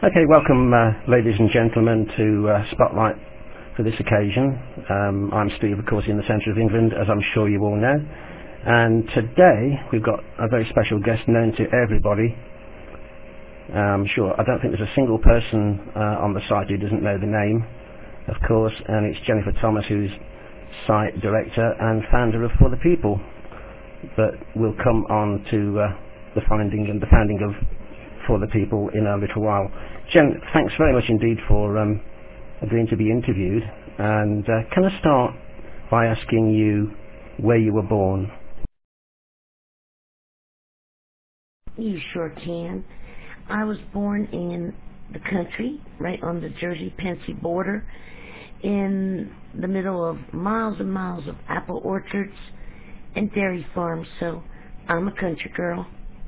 Okay, welcome ladies and gentlemen to Spotlight for this occasion. I'm Steve, of course, in the centre of England, as I'm sure you all know. And today we've got a very special guest known to everybody. I don't think there's a single person on the site who doesn't know the name, of course, and it's Jennifer Thomas, who's site director and founder of For the People. But we'll come on to the founding of For the People in a little while. Jen, thanks very much indeed for agreeing to be interviewed. And can I start by asking you where you were born? You sure can. I was born in the country, right on the Jersey-Pennsy border, in the middle of miles and miles of apple orchards and dairy farms, so I'm a country girl.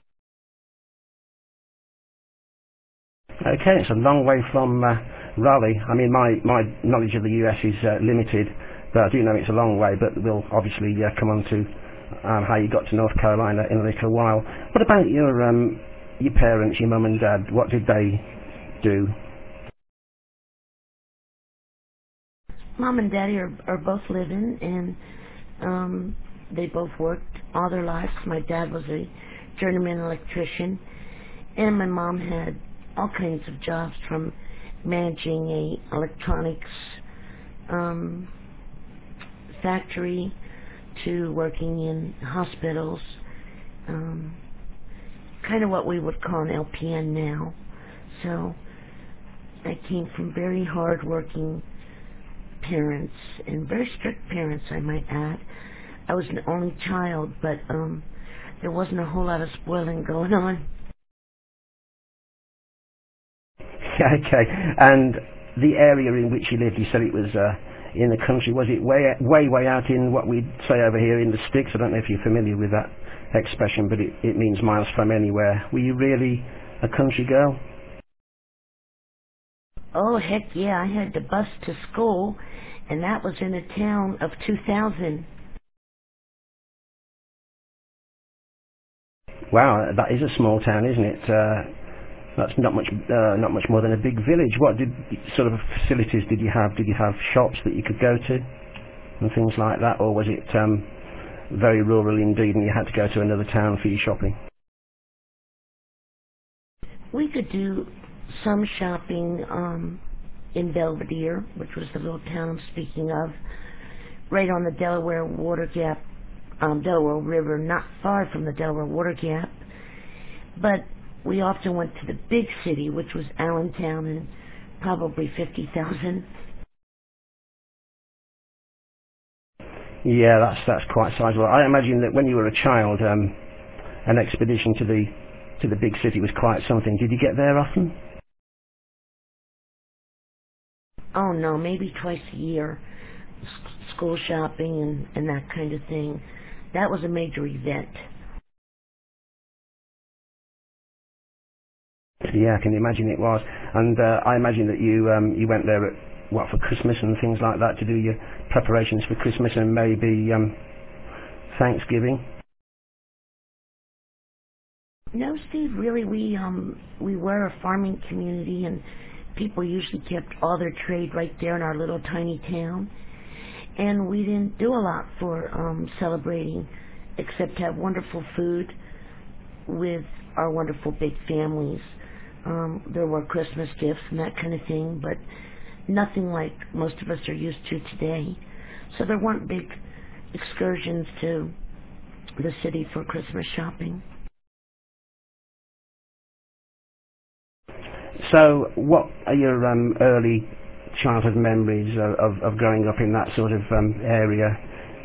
Okay, it's a long way from Raleigh. I mean, my knowledge of the US is limited, but I do know it's a long way, but we'll obviously come on to how you got to North Carolina in a little while. What about your parents, your mum and dad? What did they do? Mom and Daddy are both living, and they both worked all their lives. My dad was a journeyman electrician, and my mom had all kinds of jobs, from managing a electronics factory to working in hospitals, kind of what we would call an LPN now. So I came from very hard-working parents, and very strict parents, I might add. I was an only child, but there wasn't a whole lot of spoiling going on. Okay, and the area in which you lived, you said it was in the country. Was it way out in what we'd say over here in the sticks? I don't know if you're familiar with that expression, but it means miles from anywhere. Were you really a country girl? Oh, heck yeah, I had to bus to school, and that was in a town of 2,000. Wow, that is a small town, isn't it? That's not much more than a big village. What sort of facilities did you have? Did you have shops that you could go to and things like that, or was it very rural indeed, and you had to go to another town for your shopping? We could do some shopping in Belvedere, which was the little town I'm speaking of, right on the Delaware Water Gap, Delaware River, not far from the Delaware Water Gap. But we often went to the big city, which was Allentown, and probably 50,000. Yeah, that's quite sizable. I imagine that when you were a child, an expedition to the big city was quite something. Did you get there often? Oh no, maybe twice a year. School shopping and that kind of thing. That was a major event. Yeah, I can imagine it was. And I imagine that you went there for Christmas and things like that, to do your preparations for Christmas and maybe Thanksgiving. No, Steve, really, we were a farming community, and people usually kept all their trade right there in our little tiny town. And we didn't do a lot for celebrating, except have wonderful food with our wonderful big families. There were Christmas gifts and that kind of thing, but nothing like most of us are used to today. So there weren't big excursions to the city for Christmas shopping. So what are your early childhood memories of growing up in that sort of area?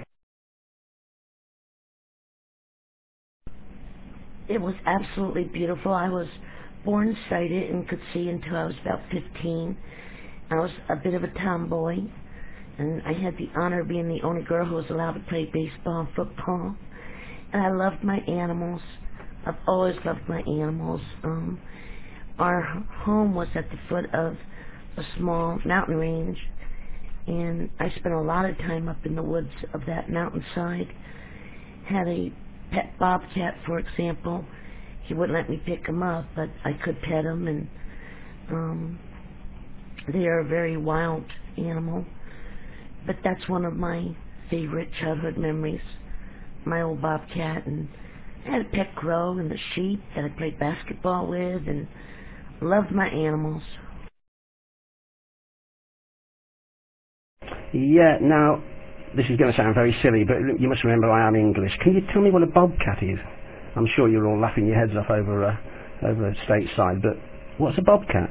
It was absolutely beautiful. I was born sighted and could see until I was about 15. I was a bit of a tomboy, and I had the honor of being the only girl who was allowed to play baseball and football. And I loved my animals. I've always loved my animals. Our home was at the foot of a small mountain range, and I spent a lot of time up in the woods of that mountainside. Had a pet bobcat, for example. He wouldn't let me pick him up, but I could pet him, and They are a very wild animal, but that's one of my favorite childhood memories. My old bobcat, and I had a pet crow and the sheep that I played basketball with, and loved my animals. Yeah, now, this is going to sound very silly, but you must remember I am English. Can you tell me what a bobcat is? I'm sure you're all laughing your heads off over stateside, but what's a bobcat?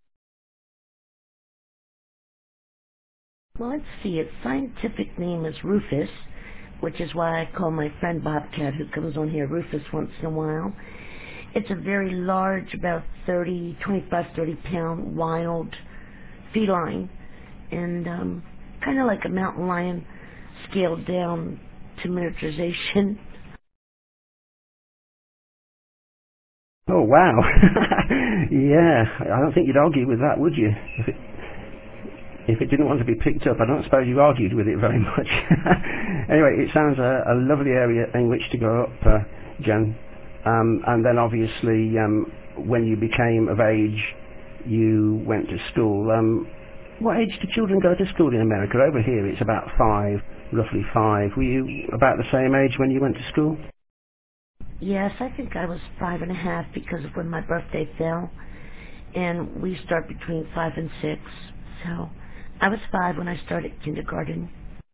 Well, let's see, its scientific name is Rufus, which is why I call my friend Bobcat, who comes on here, Rufus once in a while. It's a very large, about 25, 30 pound wild feline, and kind of like a mountain lion scaled down to miniaturization. Oh, wow. Yeah, I don't think you'd argue with that, would you? If it didn't want to be picked up, I don't suppose you argued with it very much. Anyway, it sounds a lovely area in which to grow up, Jen. And then obviously, when you became of age, you went to school. What age do children go to school in America? Over here it's about 5, roughly 5. Were you about the same age when you went to school? Yes, I think I was 5.5 because of when my birthday fell. And we start between 5 and 6. So I was 5 when I started kindergarten.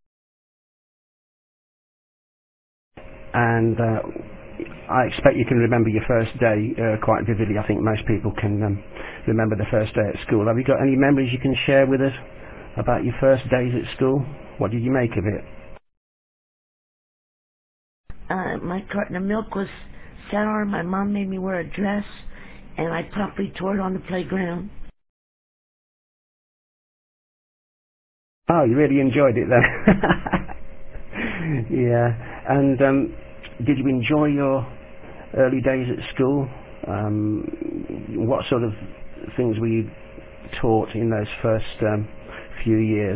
And I expect you can remember your first day quite vividly. I think most people can remember the first day at school. Have you got any memories you can share with us about your first days at school? What did you make of it? My carton of milk was sour. My mom made me wear a dress, and I promptly tore it on the playground. Oh, you really enjoyed it then. Yeah. And did you enjoy your early days at school? What sort of things were you taught in those first few years?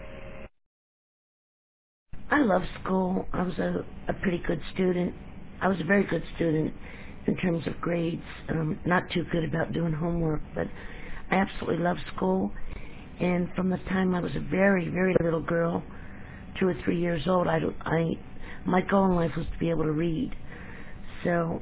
I loved school. I was a pretty good student. I was a very good student in terms of grades. Not too good about doing homework, but I absolutely loved school. And from the time I was a very, very little girl, 2 or 3 years old, my goal in life was to be able to read. So,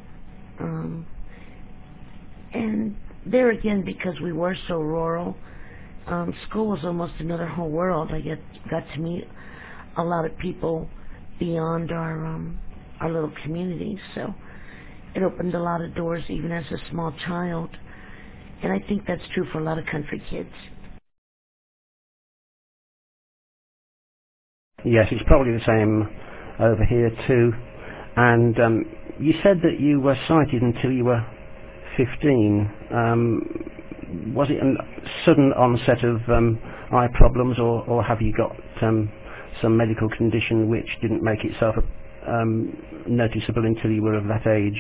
and there again, because we were so rural, school was almost another whole world. I got to meet a lot of people beyond our little community. So it opened a lot of doors even as a small child. And I think that's true for a lot of country kids. Yes, it's probably the same over here too. And you said that you were sighted until you were 15. Was it a sudden onset of eye problems, or have you got some medical condition which didn't make itself noticeable until you were of that age?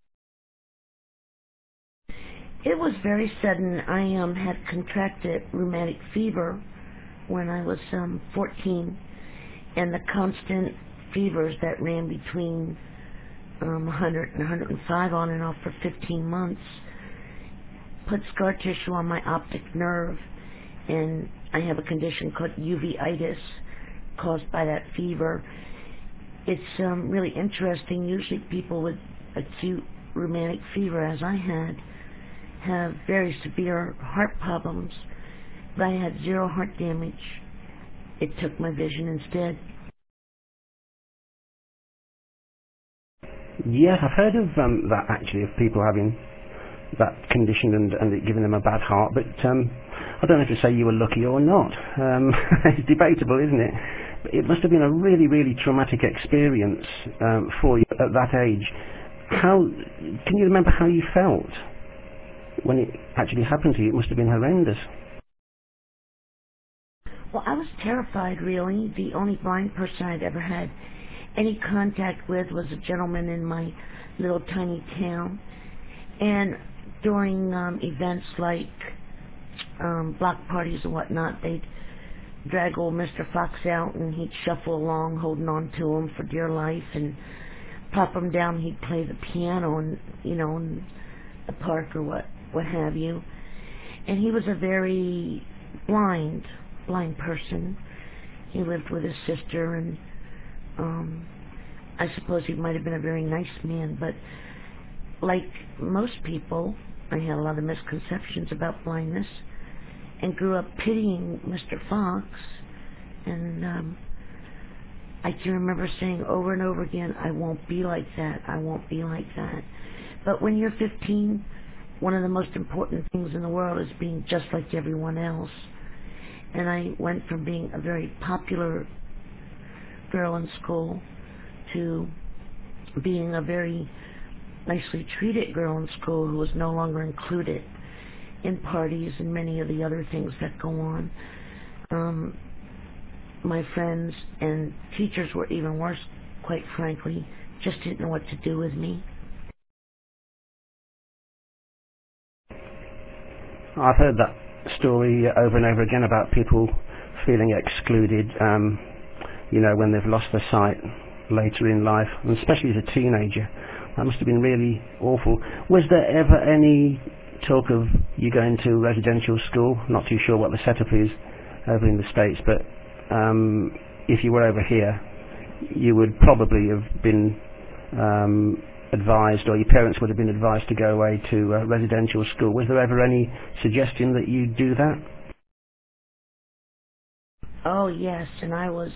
It was very sudden. I had contracted rheumatic fever when I was 14, and the constant fevers that ran between 100 and 105 on and off for 15 months put scar tissue on my optic nerve, and I have a condition called uveitis caused by that fever. It's really interesting. Usually people with acute rheumatic fever, as I had, have very severe heart problems, but I had 0 heart damage. It took my vision instead. Yeah, I've heard of that actually, of people having that condition and it giving them a bad heart, but I don't know if to say you were lucky or not. It's debatable, isn't it? But it must have been a really, really traumatic experience for you at that age. Can you remember how you felt when it actually happened to you? It must have been horrendous. Well, I was terrified, really. The only blind person I'd ever had any contact with was a gentleman in my little tiny town. And during events like block parties and whatnot, they'd drag old Mr. Fox out, and he'd shuffle along holding on to him for dear life, and plop him down. He'd play the piano, and in the park or what have you. And he was a very blind person. He lived with his sister, and I suppose he might have been a very nice man, but like most people, I had a lot of misconceptions about blindness and grew up pitying Mr. Fox, and I can remember saying over and over again, I won't be like that, I won't be like that. But when you're 15, one of the most important things in the world is being just like everyone else. And I went from being a very popular girl in school to being a very nicely treated girl in school who was no longer included in parties and many of the other things that go on. My friends and teachers were even worse, quite frankly, just didn't know what to do with me. I've heard that story over and over again about people feeling excluded, when they've lost their sight later in life, and especially as a teenager. That must have been really awful. Was there ever any talk of you going to residential school? Not too sure what the setup is over in the States, but if you were over here, you would probably have been advised, or your parents would have been advised to go away to residential school. Was there ever any suggestion that you do that? Oh yes, and I was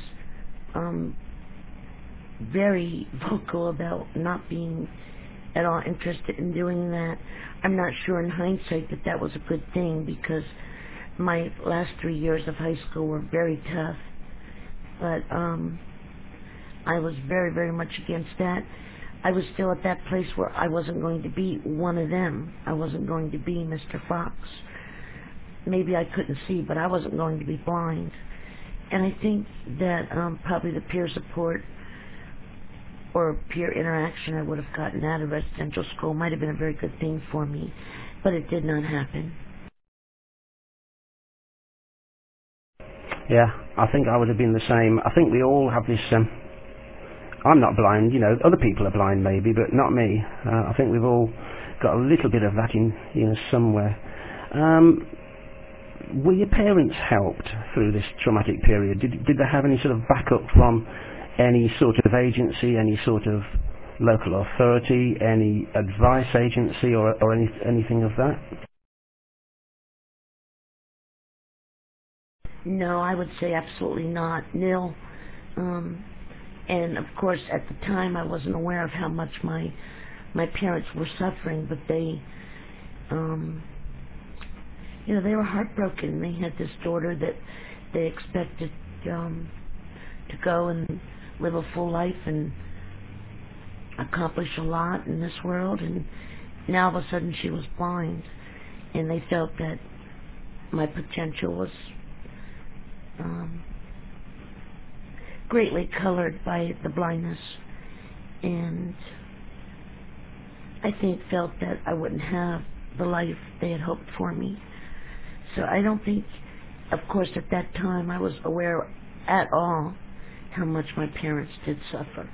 very vocal about not being at all interested in doing that. I'm not sure in hindsight that that was a good thing, because my last 3 years of high school were very tough, but I was very, very much against that. I was still at that place where I wasn't going to be one of them. I wasn't going to be Mr. Fox. Maybe I couldn't see, but I wasn't going to be blind. And I think that probably the peer support or peer interaction I would have gotten out of residential school might have been a very good thing for me, but it did not happen. Yeah, I think I would have been the same. I think we all have this, I'm not blind, other people are blind maybe, but not me. I think we've all got a little bit of that in somewhere. Were your parents helped through this traumatic period? Did they have any sort of backup from any sort of agency, any sort of local authority, any advice agency, or anything of that? No, I would say absolutely not. Nil. And of course, at the time, I wasn't aware of how much my parents were suffering, but they, they were heartbroken. They had this daughter that they expected to go and live a full life and accomplish a lot in this world, and now all of a sudden she was blind, and they felt that my potential was greatly colored by the blindness, and I think felt that I wouldn't have the life they had hoped for me. So I don't think, of course, at that time I was aware at all how much my parents did suffer.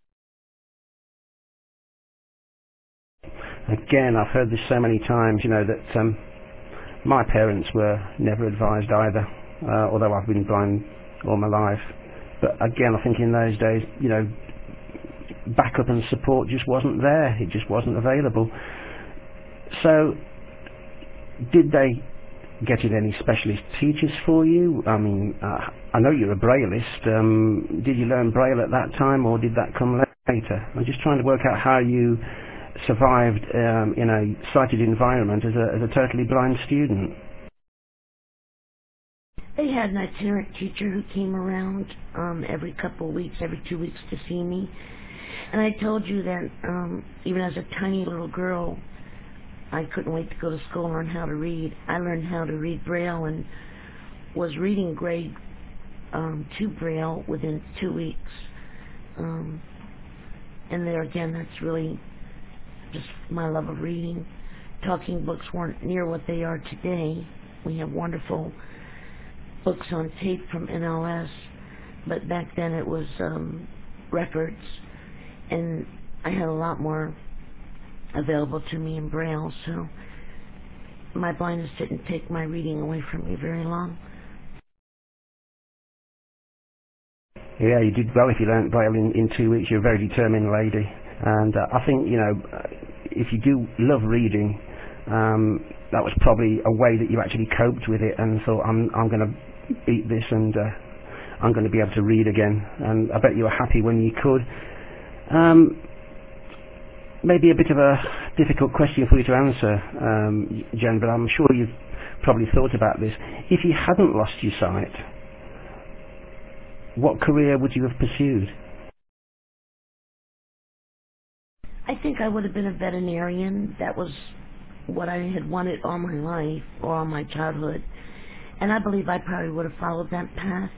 Again, I've heard this so many times, that my parents were never advised either, although I've been blind all my life. But again, I think in those days, backup and support just wasn't there. It just wasn't available. So, did they get in any specialist teachers for you? I mean, I know you're a Brailleist. Did you learn Braille at that time, or did that come later? I'm just trying to work out how you survived in a sighted environment as a totally blind student. They had an itinerant teacher who came around every couple of weeks, every 2 weeks to see me. And I told you that even as a tiny little girl, I couldn't wait to go to school and learn how to read. I learned how to read Braille and was reading grade 2 Braille within 2 weeks. And there again, that's really just my love of reading. Talking books weren't near what they are today. We have wonderful books on tape from NLS, but back then it was records, and I had a lot more available to me in Braille, so my blindness didn't take my reading away from me very long. Yeah, you did well if you learnt Braille in 2 weeks. You're a very determined lady. And I think, if you do love reading, that was probably a way that you actually coped with it and thought, I'm going to beat this and I'm going to be able to read again. And I bet you were happy when you could. Maybe a bit of a difficult question for you to answer, Jen, but I'm sure you've probably thought about this. If you hadn't lost your sight, what career would you have pursued? I think I would have been a veterinarian. That was what I had wanted all my life, or all my childhood. And I believe I probably would have followed that path.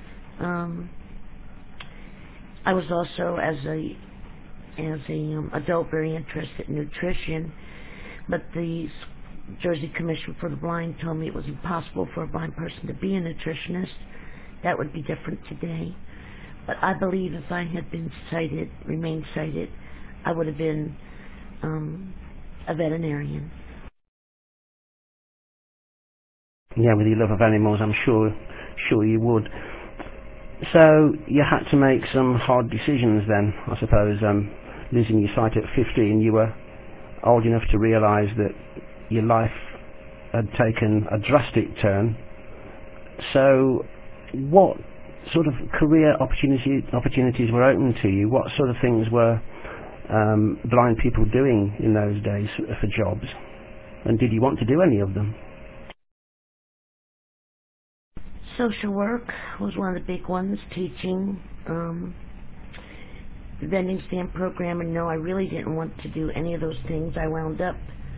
I was also, as a adult, very interested in nutrition, but the Jersey Commission for the Blind told me it was impossible for a blind person to be a nutritionist. That would be different today. But I believe if I had been sighted, remained sighted, I would have been a veterinarian. Yeah, with your love of animals, I'm sure you would. So you had to make some hard decisions then, I suppose. Losing your sight at 15, you were old enough to realise that your life had taken a drastic turn. So what sort of career opportunities were open to you? What sort of things were blind people doing in those days for jobs? And did you want to do any of them? Social work was one of the big ones, teaching, vending stand program, and no, I really didn't want to do any of those things. I wound up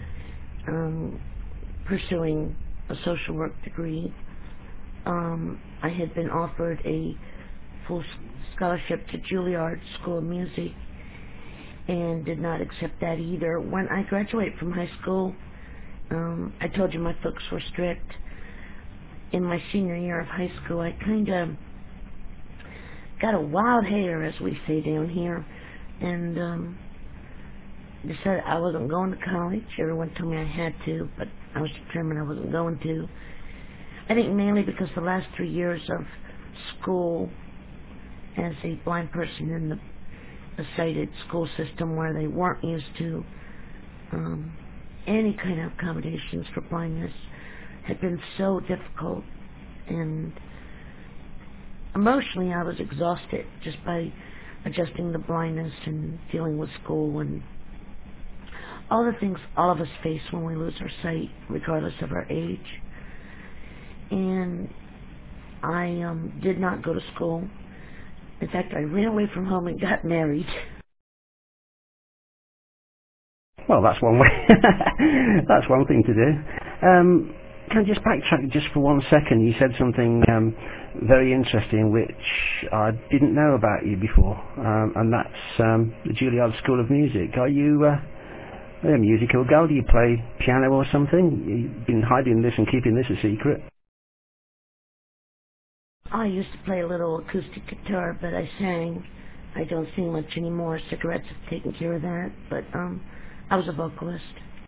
pursuing a social work degree. I had been offered a full scholarship to Juilliard School of Music and did not accept that either. When I graduated from high school, I told you my folks were strict. In my senior year of high school, I kind of got a wild hair, as we say down here, and decided I wasn't going to college. Everyone told me I had to, but I was determined I wasn't going to. I think mainly because the last 3 years of school as a blind person in the sighted school system, where they weren't used to any kind of accommodations for blindness, had been so difficult, and emotionally I was exhausted just by adjusting the blindness and dealing with school and all the things all of us face when we lose our sight, regardless of our age. And I did not go to school. In fact, I ran away from home and got married. Well, that's one way. That's one thing to do. Can I just backtrack just for 1 second? You said something very interesting which I didn't know about you before, and that's the Juilliard School of Music. Are you a musical girl? Do you play piano or something? You've been hiding this and keeping this a secret. I used to play a little acoustic guitar, but I sang. I don't sing much anymore. Cigarettes have taken care of that, but I was a vocalist.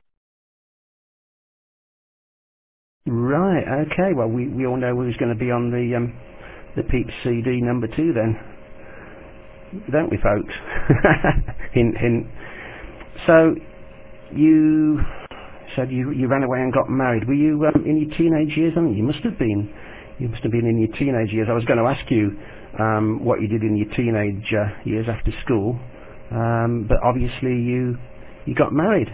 Right, okay, well we all know who's going to be on the Peeps CD number 2 then, don't we, folks? Hint, hint. So you said you ran away and got married. Were you in your teenage years? I mean, you must have been in your teenage years. I was going to ask you what you did in your teenage years after school, but obviously you got married.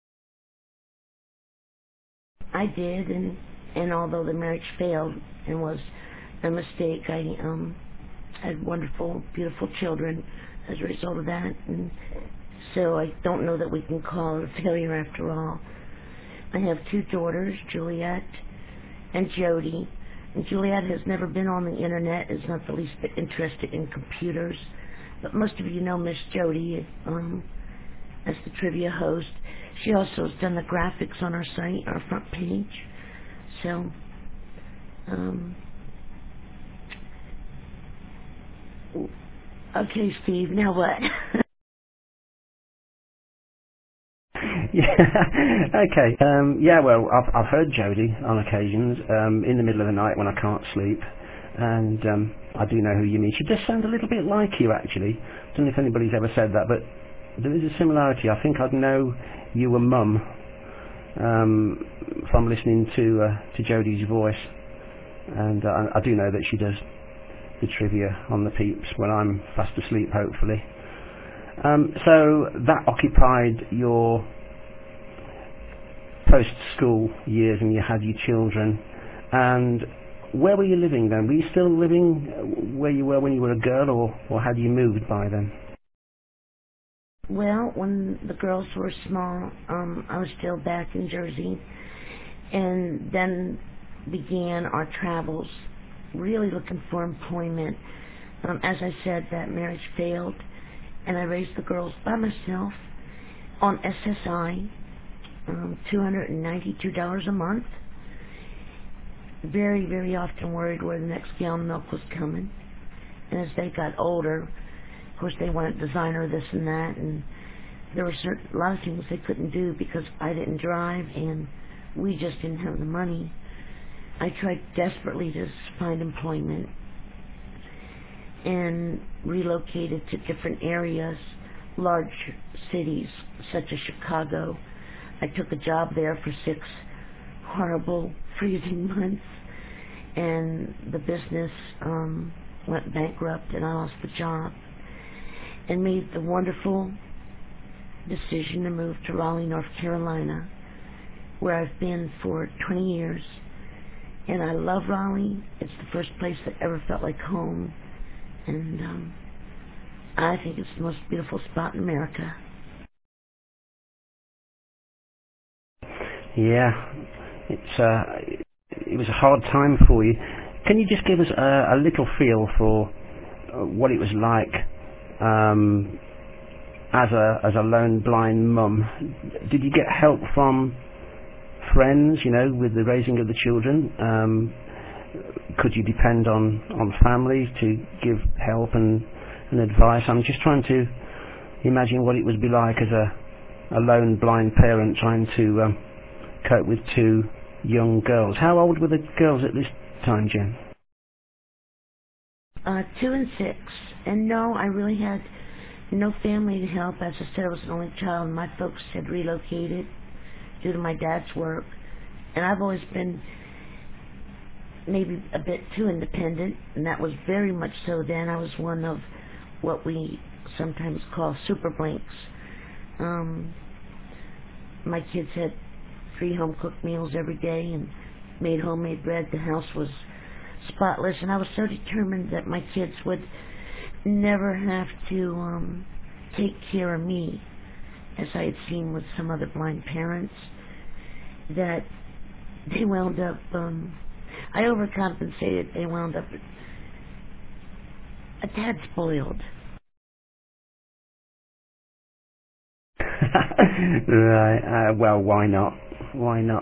I did, and although the marriage failed and was a mistake, I had wonderful, beautiful children as a result of that, and so I don't know that we can call it a failure after all. I have 2 daughters, Juliet and Jody, and Juliet has never been on the internet, is not the least bit interested in computers, but most of you know Miss Jody as the trivia host. She also has done the graphics on our site, our front page. So, okay, Steve, now what? Yeah, Okay. Yeah. Well, I've heard Jody on occasions in the middle of the night when I can't sleep, and I do know who you mean. She does sound a little bit like you, actually. I don't know if anybody's ever said that, but there is a similarity. I think I'd know you were Mum from listening to Jody's voice, and I do know that she does the trivia on the Peeps when I'm fast asleep, hopefully. So that occupied your post-school years, and you had your children. And where were you living then? Were you still living where you were when you were a girl, or had you moved by then? Well, when the girls were small, I was still back in Jersey, and then began our travels, really looking for employment. As I said, that marriage failed, and I raised the girls by myself on SSI, $292 a month. Very, very often worried where the next gallon of milk was coming. And as they got older, of course, they wanted designer, this and that, and there were a lot of things they couldn't do because I didn't drive and we just didn't have the money. I tried desperately to find employment and relocated to different areas, large cities such as Chicago. I took a job there for 6 horrible, freezing months, and the business went bankrupt and I lost the job, and made the wonderful decision to move to Raleigh, North Carolina, where I've been for 20 years. And I love Raleigh. It's the first place that ever felt like home. And I think it's the most beautiful spot in America. Yeah, it was a hard time for you. Can you just give us a little feel for what it was like as a lone blind mum? Did you get help from friends, with the raising of the children? Could you depend on family to give help and advice? I'm just trying to imagine what it would be like as a lone blind parent trying to cope with 2 young girls. How old were the girls at this time, Jen? 2 and 6. And no, I really had no family to help. As I said, I was an only child, and my folks had relocated due to my dad's work. And I've always been maybe a bit too independent, and that was very much so then. I was one of what we sometimes call super blanks. My kids had free home-cooked meals every day and made homemade bread. The house was spotless, and I was so determined that my kids would never have to take care of me, as I had seen with some other blind parents, that they wound up, I overcompensated. They wound up a tad spoiled. Right. Well, why not? Why not?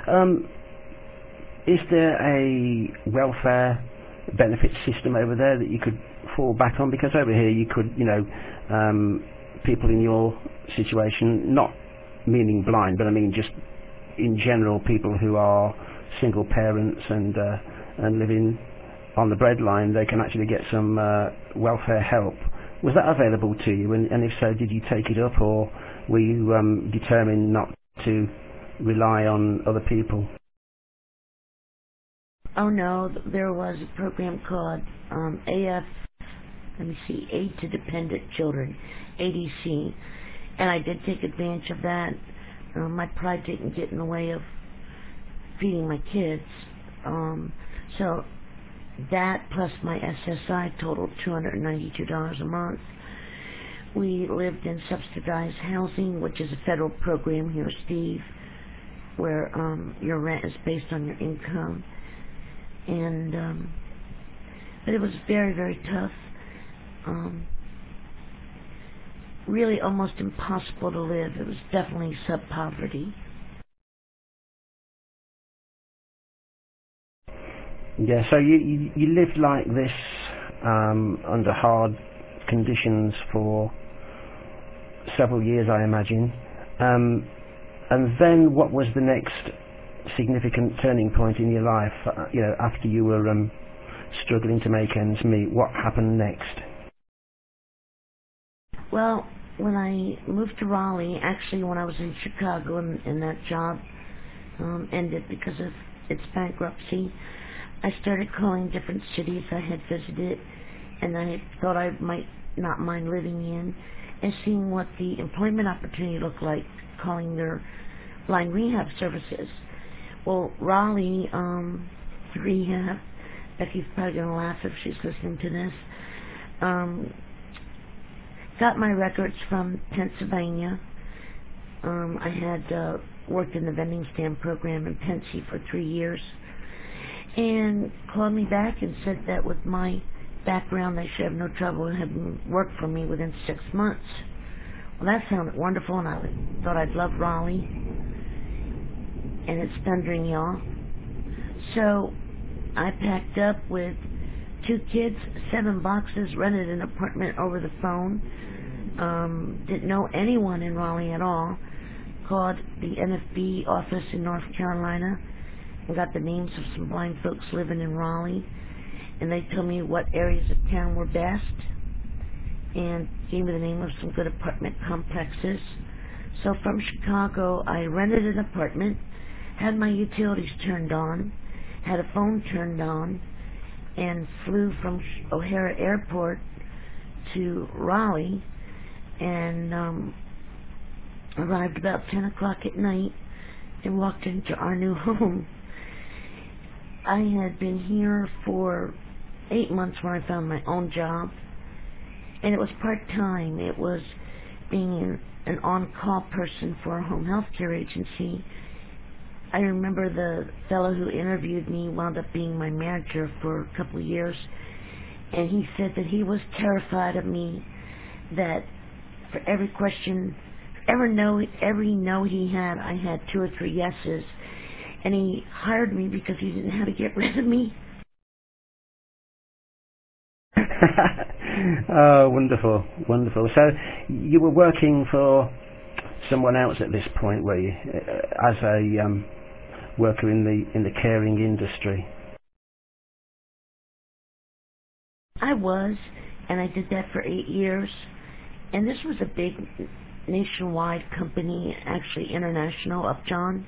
Is there a welfare benefit system over there that you could fall back on? Because over here you could, people in your situation, not meaning blind, but I mean just in general, people who are single parents and living on the breadline, they can actually get some welfare help. Was that available to you? And if so, did you take it up, or were you determined not to rely on other people? Oh no, there was a program called Aid to Dependent Children, ADC, and I did take advantage of that. My pride didn't get in the way of feeding my kids. So that plus my SSI totaled $292 a month. We lived in subsidized housing, which is a federal program here, Steve, where your rent is based on your income. And but it was very, very tough. Really almost impossible to live. It was definitely sub-poverty. Yeah, so you lived like this under hard conditions for several years, I imagine. And And then what was the next significant turning point in your life, after you were struggling to make ends meet? What happened next? Well, when I moved to Raleigh, actually when I was in Chicago and that job ended because of its bankruptcy, I started calling different cities I had visited and I thought I might not mind living in and seeing what the employment opportunity looked like, calling their blind rehab services. Well, Raleigh Rehab, Becky's probably going to laugh if she's listening to this, got my records from Pennsylvania. I had worked in the vending stand program in Pensy for 3 years and called me back and said that with my background they should have no trouble in having work for me within 6 months. Well, that sounded wonderful, and I thought I'd love Raleigh, and it's thundering, y'all. So I packed up with 2 kids, 7 boxes, rented an apartment over the phone, didn't know anyone in Raleigh at all, called the NFB office in North Carolina and got the names of some blind folks living in Raleigh, and they told me what areas of town were best and gave me the name of some good apartment complexes. So from Chicago, I rented an apartment, had my utilities turned on, had a phone turned on, and flew from O'Hare Airport to Raleigh and arrived about 10 o'clock at night and walked into our new home. I had been here for 8 months when I found my own job, and it was part-time. It was being an on-call person for a home health care agency. I remember the fellow who interviewed me wound up being my manager for a couple of years, and he said that he was terrified of me, that for every question, every no he had, I had 2 or 3 yeses, and he hired me because he didn't know how to get rid of me. Oh, wonderful, wonderful. So you were working for someone else at this point, were you, as a worker in the caring industry? I was, and I did that for 8 years. And this was a big nationwide company, actually international, Upjohn.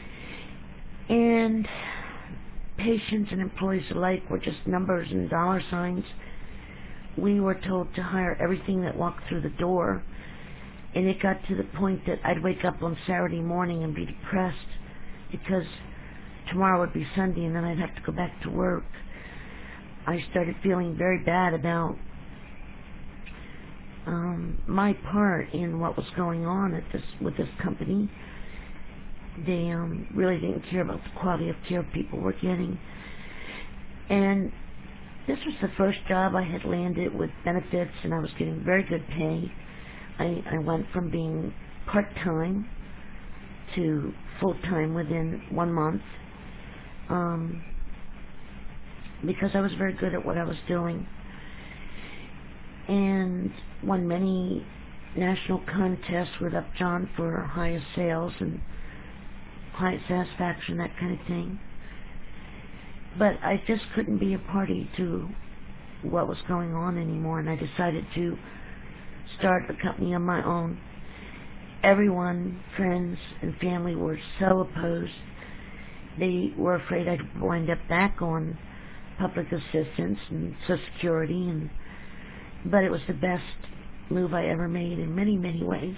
And patients and employees alike were just numbers and dollar signs. We were told to hire everything that walked through the door. And it got to the point that I'd wake up on Saturday morning and be depressed because tomorrow would be Sunday and then I'd have to go back to work. I started feeling very bad about my part in what was going on with this company. They really didn't care about the quality of care people were getting. And this was the first job I had landed with benefits, and I was getting very good pay. I went from being part-time to full-time within 1 month because I was very good at what I was doing, and won many national contests with Upjohn for highest sales and client satisfaction, that kind of thing. But I just couldn't be a party to what was going on anymore, and I decided to start a company on my own. Everyone, friends and family, were so opposed. They were afraid I'd wind up back on public assistance and Social Security, but it was the best move I ever made in many, many ways.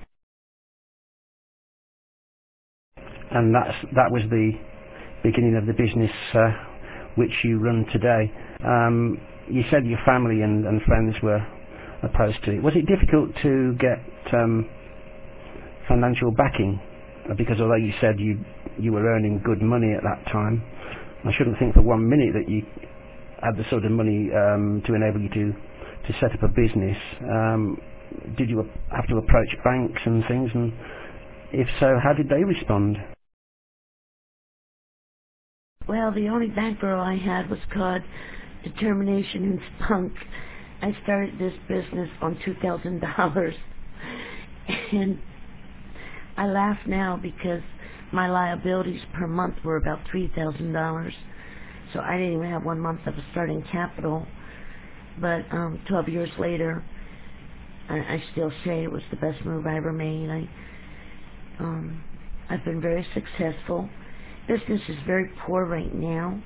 And that was the beginning of the business which you run today. You said your family and friends were opposed to it. Was it difficult to get financial backing? Because although you said you were earning good money at that time, I shouldn't think for 1 minute that you had the sort of money to enable you to set up a business. Did you have to approach banks and things? And if so, how did they respond? Well, the only bankroll I had was called determination and spunk. I started this business on $2,000, and I laugh now because my liabilities per month were about $3,000, so I didn't even have 1 month of a starting capital. But 12 years later, I still say it was the best move I ever made. I've been very successful. Business is very poor right now.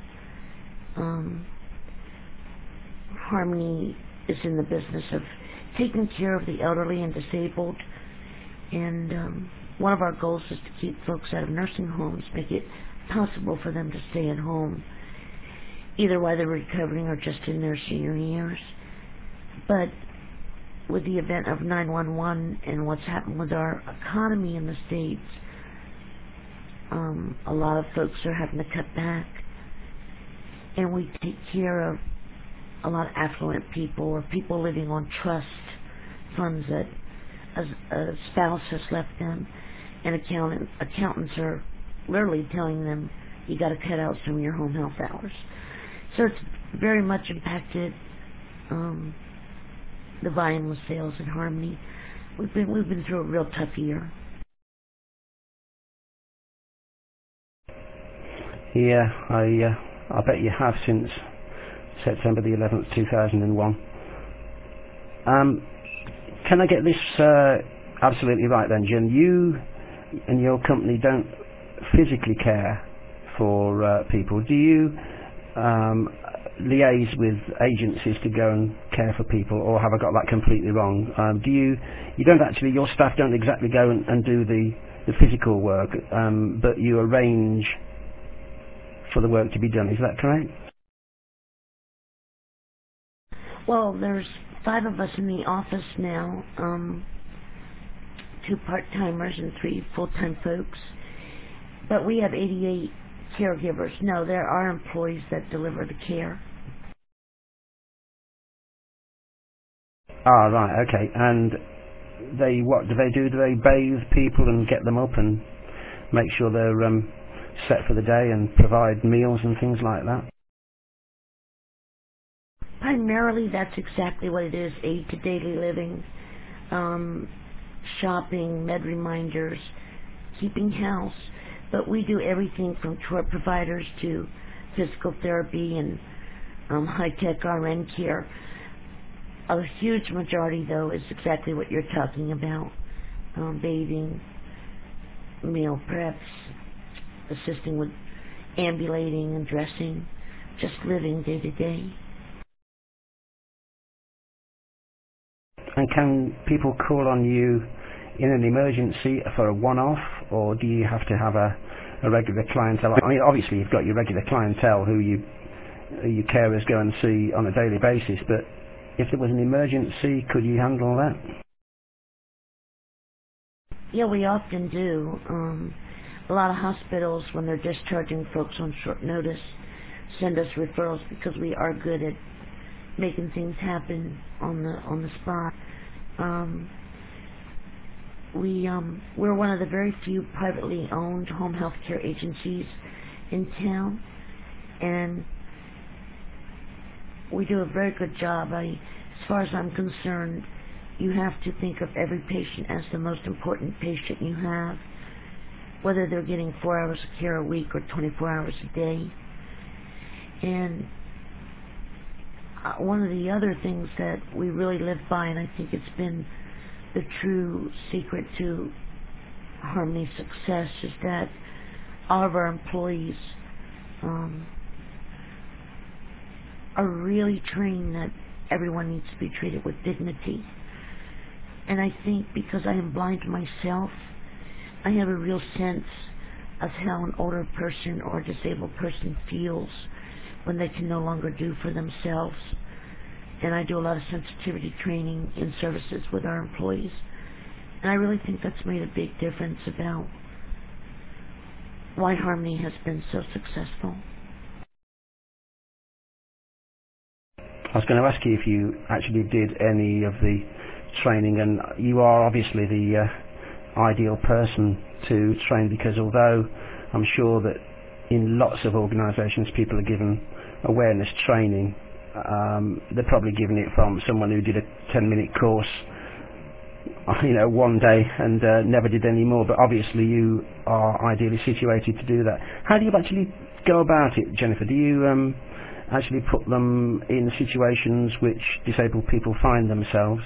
Harmony is in the business of taking care of the elderly and disabled, and one of our goals is to keep folks out of nursing homes, make it possible for them to stay at home, either while they're recovering or just in their senior years. But with the event of 9/11 and what's happened with our economy in the States, a lot of folks are having to cut back, and we take care of a lot of affluent people or people living on trust funds that a spouse has left them, and accountants are literally telling them, you got to cut out some of your home health hours. So it's very much impacted the volume of sales at Harmony. We've been through a real tough year. Yeah, I bet you have since September the 11th, 2001. Can I get this absolutely right then, Jim? You and your company don't physically care for people. Do you liaise with agencies to go and care for people, or have I got that completely wrong? You don't actually, your staff don't exactly go and do the physical work, but you arrange for the work to be done. Is that correct? Well, there's 5 of us in the office now, 2 part-timers and 3 full-time folks, but we have 88 caregivers. No, there are employees that deliver the care. Ah, right, okay. And what do they do? Do they bathe people and get them up and make sure they're set for the day and provide meals and things like that? Primarily, that's exactly what it is, aid to daily living, shopping, med reminders, keeping house. But we do everything from tour providers to physical therapy and high-tech RN care. A huge majority, though, is exactly what you're talking about, bathing, meal preps, assisting with ambulating and dressing, just living day to day. And can people call on you in an emergency for a one-off, or do you have to have a regular clientele? I mean, obviously you've got your regular clientele who your carers go and see on a daily basis, but if there was an emergency, could you handle that? Yeah, we often do. A lot of hospitals, when they're discharging folks on short notice, send us referrals because we are good at making things happen on the spot. We're one of the very few privately owned home health care agencies in town, and we do a very good job. As far as I'm concerned, you have to think of every patient as the most important patient you have, whether they're getting 4 hours of care a week or 24 hours a day. And one of the other things that we really live by, and I think it's been the true secret to Harmony's success, is that all of our employees are really trained that everyone needs to be treated with dignity. And I think because I am blind myself, I have a real sense of how an older person or a disabled person feels when they can no longer do for themselves. And I do a lot of sensitivity training in services with our employees. And I really think that's made a big difference about why Harmony has been so successful. I was going to ask you if you actually did any of the training, and you are obviously the ideal person to train, because although I'm sure that in lots of organisations people are given awareness training, they're probably giving it from someone who did a 10-minute course one day and never did any more. But obviously you are ideally situated to do that. How do you actually go about it, Jennifer? Do you actually put them in situations which disabled people find themselves?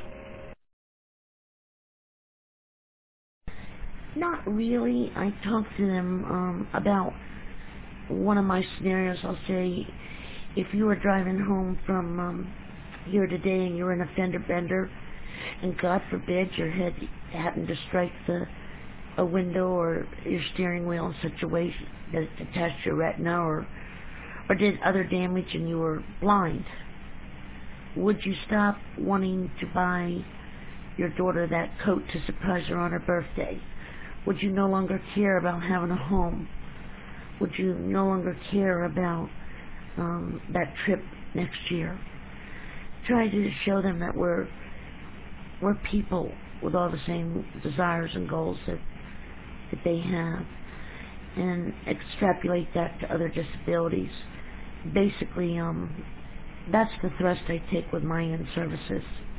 Not really. I talk to them about one of my scenarios. I'll say, if you were driving home from here today and you're in a fender bender, and God forbid your head happened to strike a window or your steering wheel in such a way that it detached your retina or did other damage and you were blind, would you stop wanting to buy your daughter that coat to surprise her on her birthday? Would you no longer care about having a home? Would you no longer care about that trip next year? Try to show them that we're people with all the same desires and goals that they have, and extrapolate that to other disabilities. Basically, that's the thrust I take with my in-services.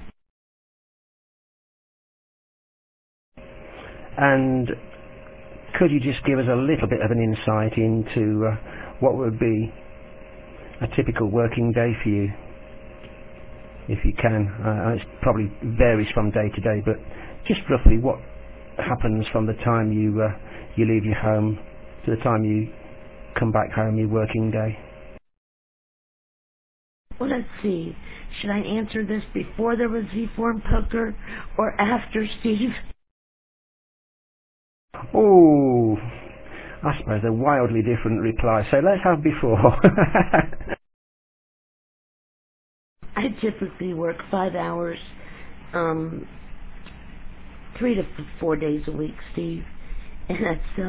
And could you just give us a little bit of an insight into what would be a typical working day for you, if you can? It probably varies from day to day, but just roughly what happens from the time you leave your home to the time you come back home, your working day? Well, let's see. Should I answer this before there was Z-form poker or after, Steve? Oh, I suppose a wildly different reply. So let's have before. I typically work 5 hours, 3 to 4 days a week, Steve. And that's,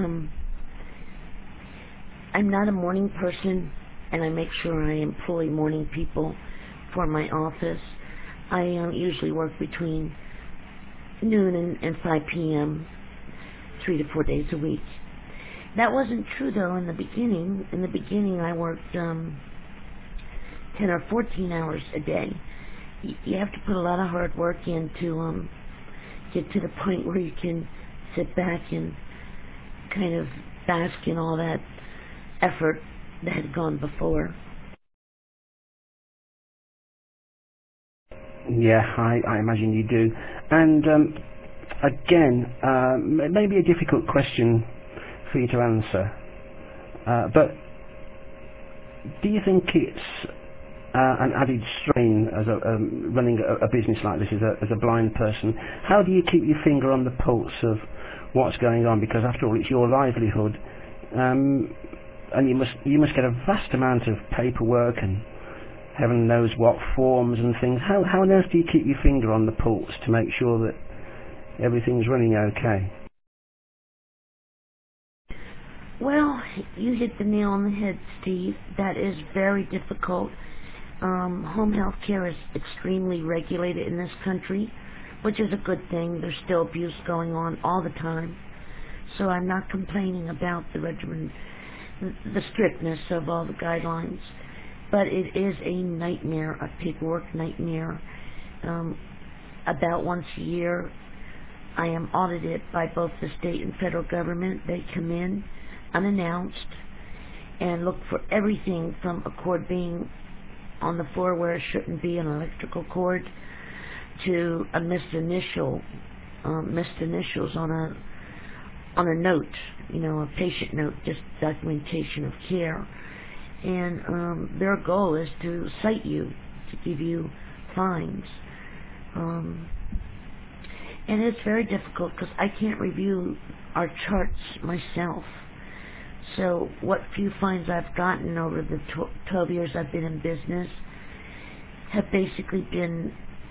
I'm not a morning person, and I make sure I employ morning people for my office. I usually work between noon and 5 p.m., 3 to 4 days a week. That wasn't true, though, in the beginning. In the beginning, I worked 10 or 14 hours a day. You have to put a lot of hard work in to get to the point where you can sit back and kind of bask in all that effort that had gone before. Yeah, I imagine you do. And again, maybe a difficult question for you to answer, but do you think it's an added strain as running a business like this as a blind person? How do you keep your finger on the pulse of what's going on? Because after all, it's your livelihood, and you must get a vast amount of paperwork and heaven knows what forms and things. How on earth do you keep your finger on the pulse to make sure that everything's running okay? Well, you hit the nail on the head, Steve. That is very difficult. Home health care is extremely regulated in this country, which is a good thing. There's still abuse going on all the time. So I'm not complaining about the regimen, the strictness of all the guidelines. But it is a nightmare, a paperwork nightmare. About once a year, I am audited by both the state and federal government. They come in unannounced and look for everything from a cord being on the floor where it shouldn't be, an electrical cord, to a missed initials on a note, a patient note, just documentation of care. And their goal is to cite you, to give you fines. And it's very difficult because I can't review our charts myself. So what few fines I've gotten over the 12 years I've been in business have basically been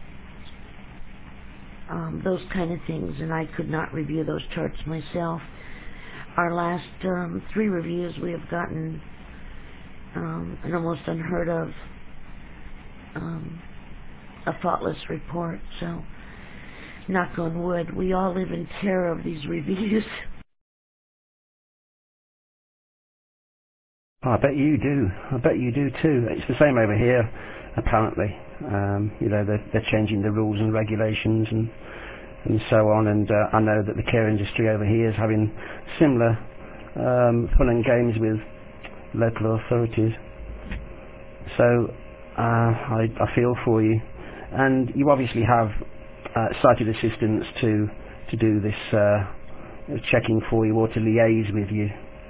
those kind of things, and I could not review those charts myself. Our last 3 reviews, we have gotten an almost unheard of a faultless report. So, knock on wood, we all live in terror of these reviews. I bet you do. I bet you do too. It's the same over here, apparently. They're changing the rules and regulations, and so on. And I know that the care industry over here is having similar fun and games with local authorities. So I feel for you, and you obviously have sighted assistants to do this checking for you or to liaise with you.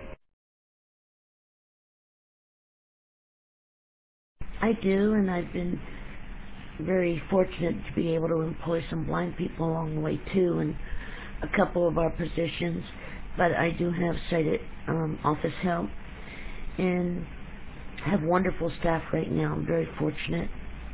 I do, and I've been very fortunate to be able to employ some blind people along the way too, in a couple of our positions. But I do have sighted office help and have wonderful staff right now. I'm very fortunate.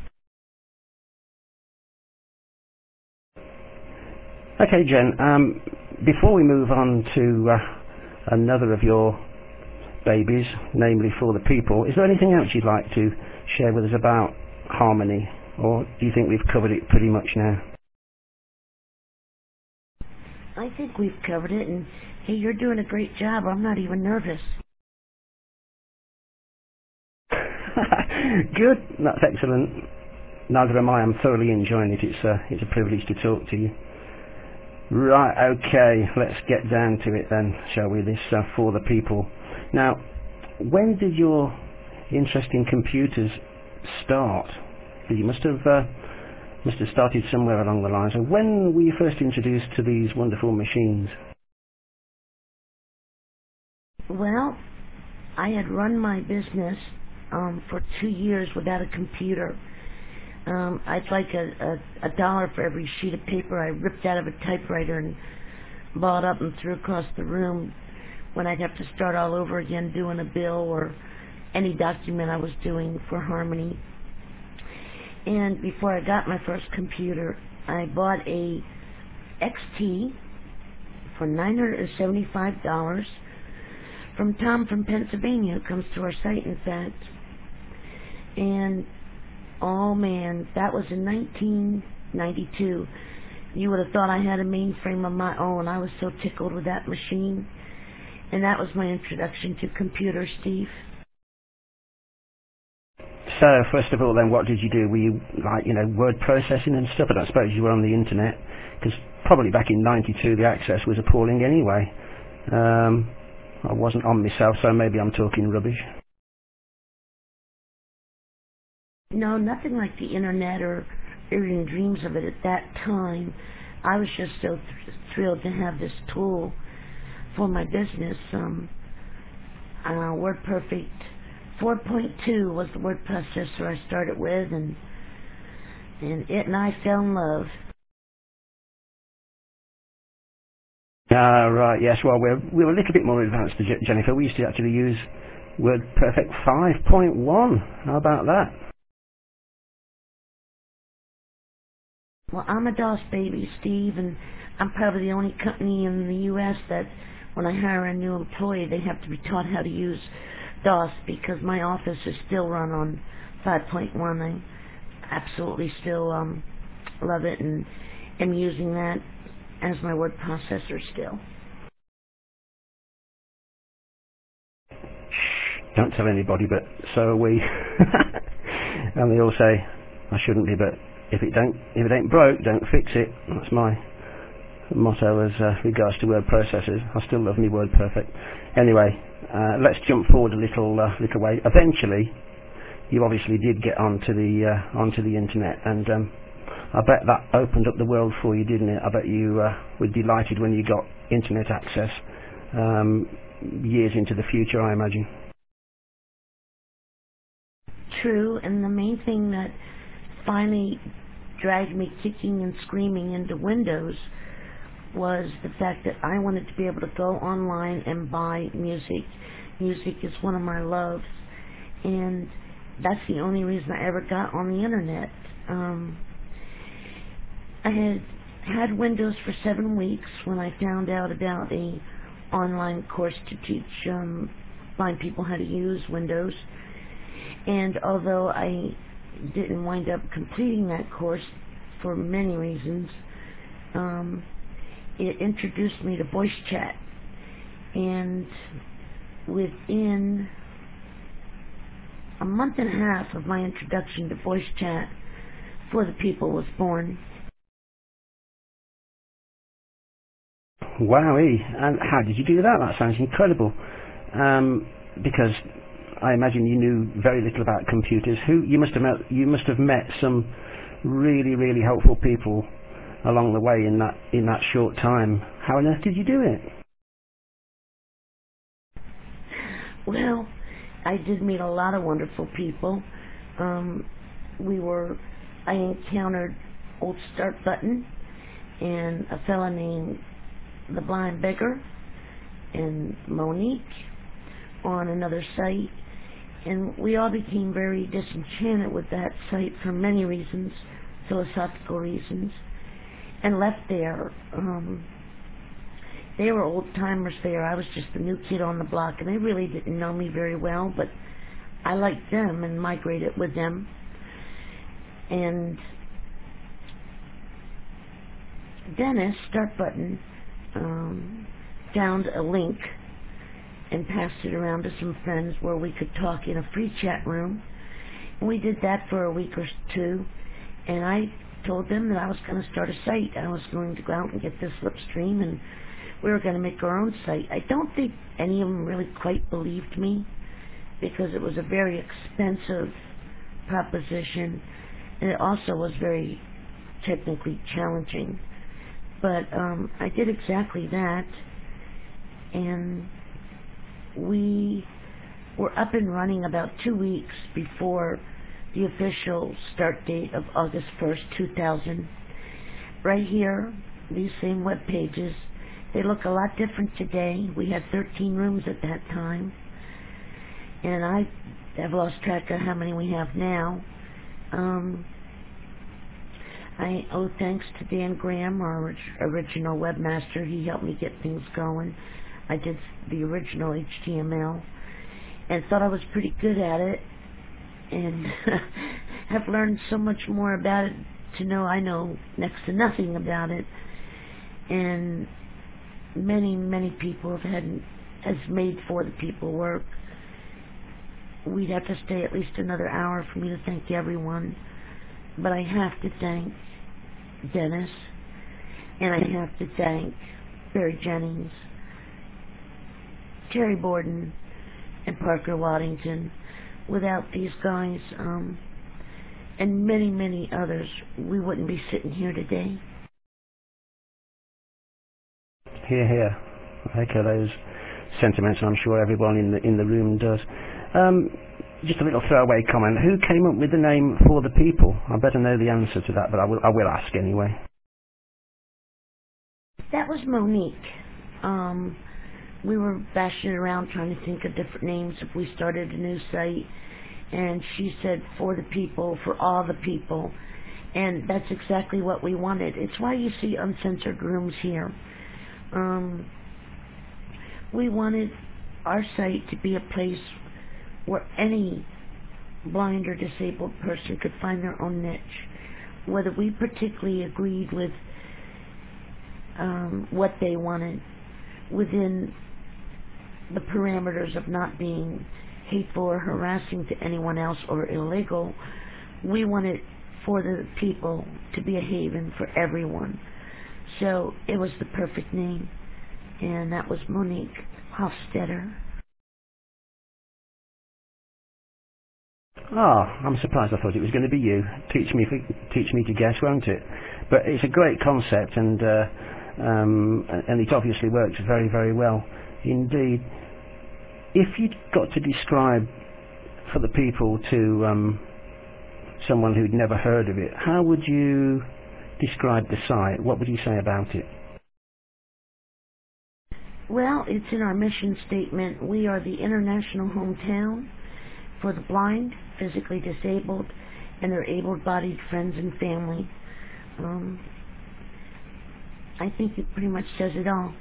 Okay, Jen, before we move on to another of your babies, namely For the People, is there anything else you'd like to share with us about Harmony, or do you think we've covered it pretty much now? I think we've covered it, and hey, you're doing a great job. I'm not even nervous. Good, that's excellent. Neither am I. I'm thoroughly enjoying it. It's a privilege to talk to you. Right, okay, let's get down to it then, shall we? This For the People. Now, when did your interest in computers start? You must have started somewhere along the line. So when were you first introduced to these wonderful machines? Well, I had run my business for 2 years without a computer. I'd like a dollar for every sheet of paper I ripped out of a typewriter and balled up and threw across the room when I'd have to start all over again doing a bill or any document I was doing for Harmony. And before I got my first computer, I bought a XT for $975 from Tom from Pennsylvania, who comes to our site, in fact. And oh man, that was in 1992. You would have thought I had a mainframe of my own. I was so tickled with that machine. And that was my introduction to computers, Steve. So, first of all then, what did you do? Were you, like, word processing and stuff? I don't suppose you were on the internet, because probably back in 92 the access was appalling anyway. I wasn't on myself, so maybe I'm talking rubbish. No, nothing like the internet or even dreams of it at that time. I was just so thrilled to have this tool for my business. WordPerfect 4.2 was the word processor I started with, and it and I fell in love. Right, yes, well, we're a little bit more advanced than Jennifer. We used to actually use WordPerfect 5.1. How about that? Well, I'm a DOS baby, Steve, and I'm probably the only company in the U.S. that when I hire a new employee, they have to be taught how to use DOS, because my office is still run on 5.1. I absolutely still love it and am using that as my word processor still. Don't tell anybody, but so are we. And they all say I shouldn't be, but if it ain't broke, don't fix it. That's my motto as regards to word processors. I still love me WordPerfect. Anyway, let's jump forward a little way. Eventually, you obviously did get onto the internet, and I bet that opened up the world for you, didn't it? I bet you were delighted when you got internet access years into the future, I imagine. True, and the main thing that finally dragged me kicking and screaming into Windows was the fact that I wanted to be able to go online and buy music. Music is one of my loves, and that's the only reason I ever got on the internet. I had Windows for 7 weeks when I found out about a online course to teach blind people how to use Windows. And although I didn't wind up completing that course for many reasons, it introduced me to voice chat. And within a month and a half of my introduction to voice chat, For the People was born. Wowee! And how did you do that? That sounds incredible. Because I imagine you knew very little about computers. You must have met some really, really helpful people along the way in that short time. How on earth did you do it? Well, I did meet a lot of wonderful people. I encountered Old Start Button and a fella named The Blind Beggar and Monique on another site, and we all became very disenchanted with that site for many reasons, philosophical reasons, and left there. They were old timers there. I was just the new kid on the block, and they really didn't know me very well, but I liked them and migrated with them. And Dennis, Start Button, found a link and passed it around to some friends where we could talk in a free chat room. And we did that for a week or two, and I told them that I was going to start a site. I was going to go out and get this Slipstream, and we were going to make our own site. I don't think any of them really quite believed me, because it was a very expensive proposition, and it also was very technically challenging. But I did exactly that, and we were up and running about 2 weeks before the official start date of August 1st, 2000. Right here, these same web pages, they look a lot different today. We had 13 rooms at that time, and I have lost track of how many we have now. I owe thanks to Dan Graham, our original webmaster. He helped me get things going. I did the original HTML and thought I was pretty good at it, and have learned so much more about it to know I know next to nothing about it. And many people has made for the people work. We'd have to stay at least another hour for me to thank everyone, but I have to thank Dennis, and I have to thank Barry Jennings, Terry Borden, and Parker Waddington. Without these guys, and many others, we wouldn't be sitting here today. Hear, hear. I echo those sentiments, and I'm sure everyone in the room does. Just a little throwaway comment. Who came up with the name For the People? I better know the answer to that, but I will ask anyway. That was Monique. We were bashing around trying to think of different names if we started a new site, and she said For the People, for all the people, and that's exactly what we wanted. It's why you see uncensored rooms here. We wanted our site to be a place where any blind or disabled person could find their own niche. Whether we particularly agreed with what they wanted within the parameters of not being hateful or harassing to anyone else or illegal, we wanted For the People to be a haven for everyone. So it was the perfect name, and that was Monique Hofstetter. I'm surprised. I thought it was going to be you. Teach me to guess, won't it? But it's a great concept, and it obviously works very, very well indeed. If you'd got to describe For the People to someone who'd never heard of it, how would you describe the site? What would you say about it? Well, it's in our mission statement. We are the international hometown for the blind, physically disabled, and their able-bodied friends and family. I think it pretty much says it all.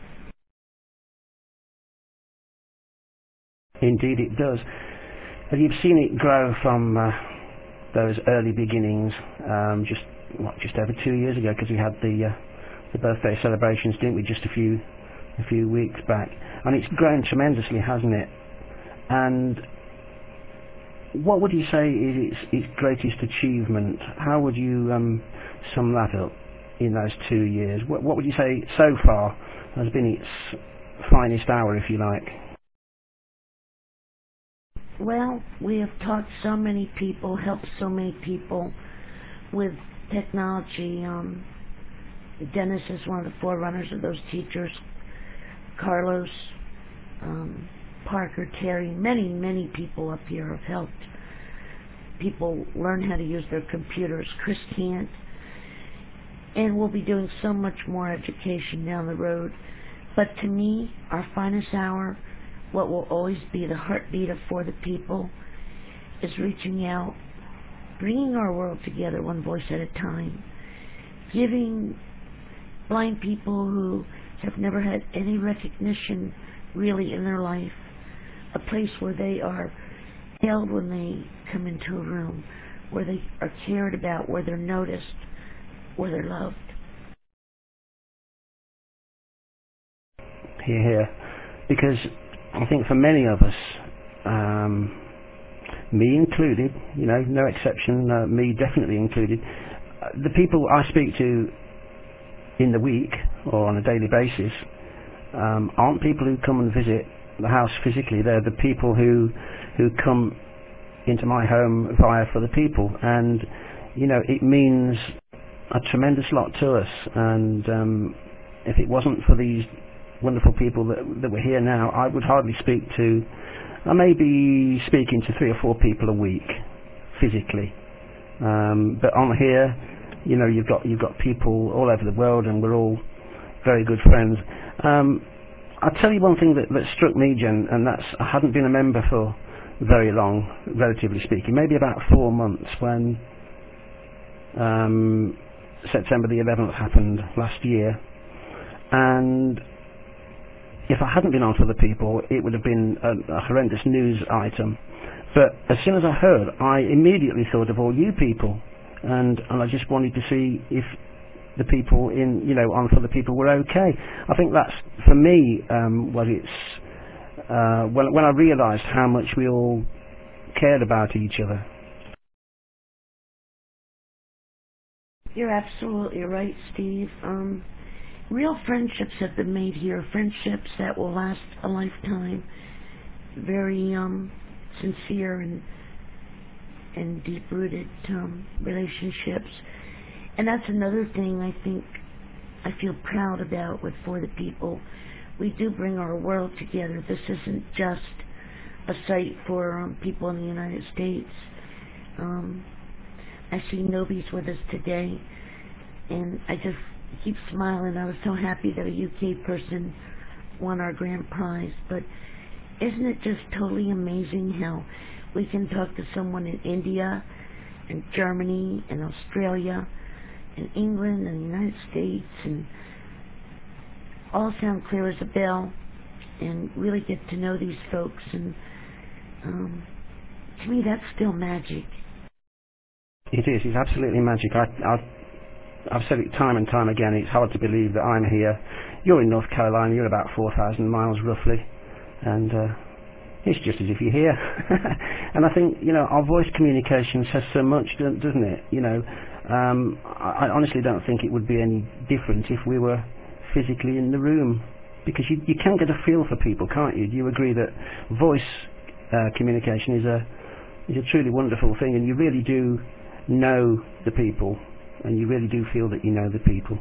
Indeed it does. You've seen it grow from those early beginnings, just over 2 years ago, because we had the birthday celebrations, didn't we, just a few weeks back, and it's grown tremendously, hasn't it? And what would you say is its greatest achievement? How would you sum that up in those 2 years? What would you say so far has been its finest hour, if you like? Well, we have taught so many people, helped so many people with technology. Dennis is one of the forerunners of those teachers. Carlos, Parker, Terry, many people up here have helped people learn how to use their computers. Chris can't. And we'll be doing so much more education down the road. But to me, our finest hour, what will always be the heartbeat of For the People, is reaching out, bringing our world together one voice at a time, giving blind people who have never had any recognition really in their life a place where they are held when they come into a room, where they are cared about, where they're noticed, where they're loved. Hear, hear. Because I think for many of us, me included, no exception, me definitely included, the people I speak to in the week or on a daily basis aren't people who come and visit the house physically. They're the people who come into my home via For the People, and it means a tremendous lot to us. And if it wasn't for these wonderful people that we're here now, I would hardly speak to. I may be speaking to 3 or 4 people a week physically, but on here, you've got people all over the world, and we're all very good friends. I'll tell you one thing that struck me, Jen, and that's I hadn't been a member for very long, relatively speaking, maybe about 4 months, when September the 11th happened last year. And if I hadn't been on For the People, it would have been a horrendous news item. But as soon as I heard, I immediately thought of all you people, and I just wanted to see if the people on For the People were okay. I think that's, for me, what it's when I realised how much we all cared about each other. You're absolutely right, Steve. Real friendships have been made here, friendships that will last a lifetime. Very sincere and deep-rooted relationships. And that's another thing I think I feel proud about with For the People. We do bring our world together. This isn't just a site for people in the United States. I see Novi's with us today, and I just keep smiling. I was so happy that a UK person won our grand prize. But isn't it just totally amazing how we can talk to someone in India and Germany and Australia and England and the United States and all sound clear as a bell, and really get to know these folks. And to me, that's still magic. It is. It's absolutely magic. I've said it time and time again. It's hard to believe that I'm here. You're in North Carolina. You're about 4,000 miles roughly, and it's just as if you're here. And I think our voice communication says so much, doesn't it? I honestly don't think it would be any different if we were physically in the room, because you can get a feel for people, can't you? Do you agree that voice communication is a truly wonderful thing, and you really do know the people, and you really do feel that you know the people?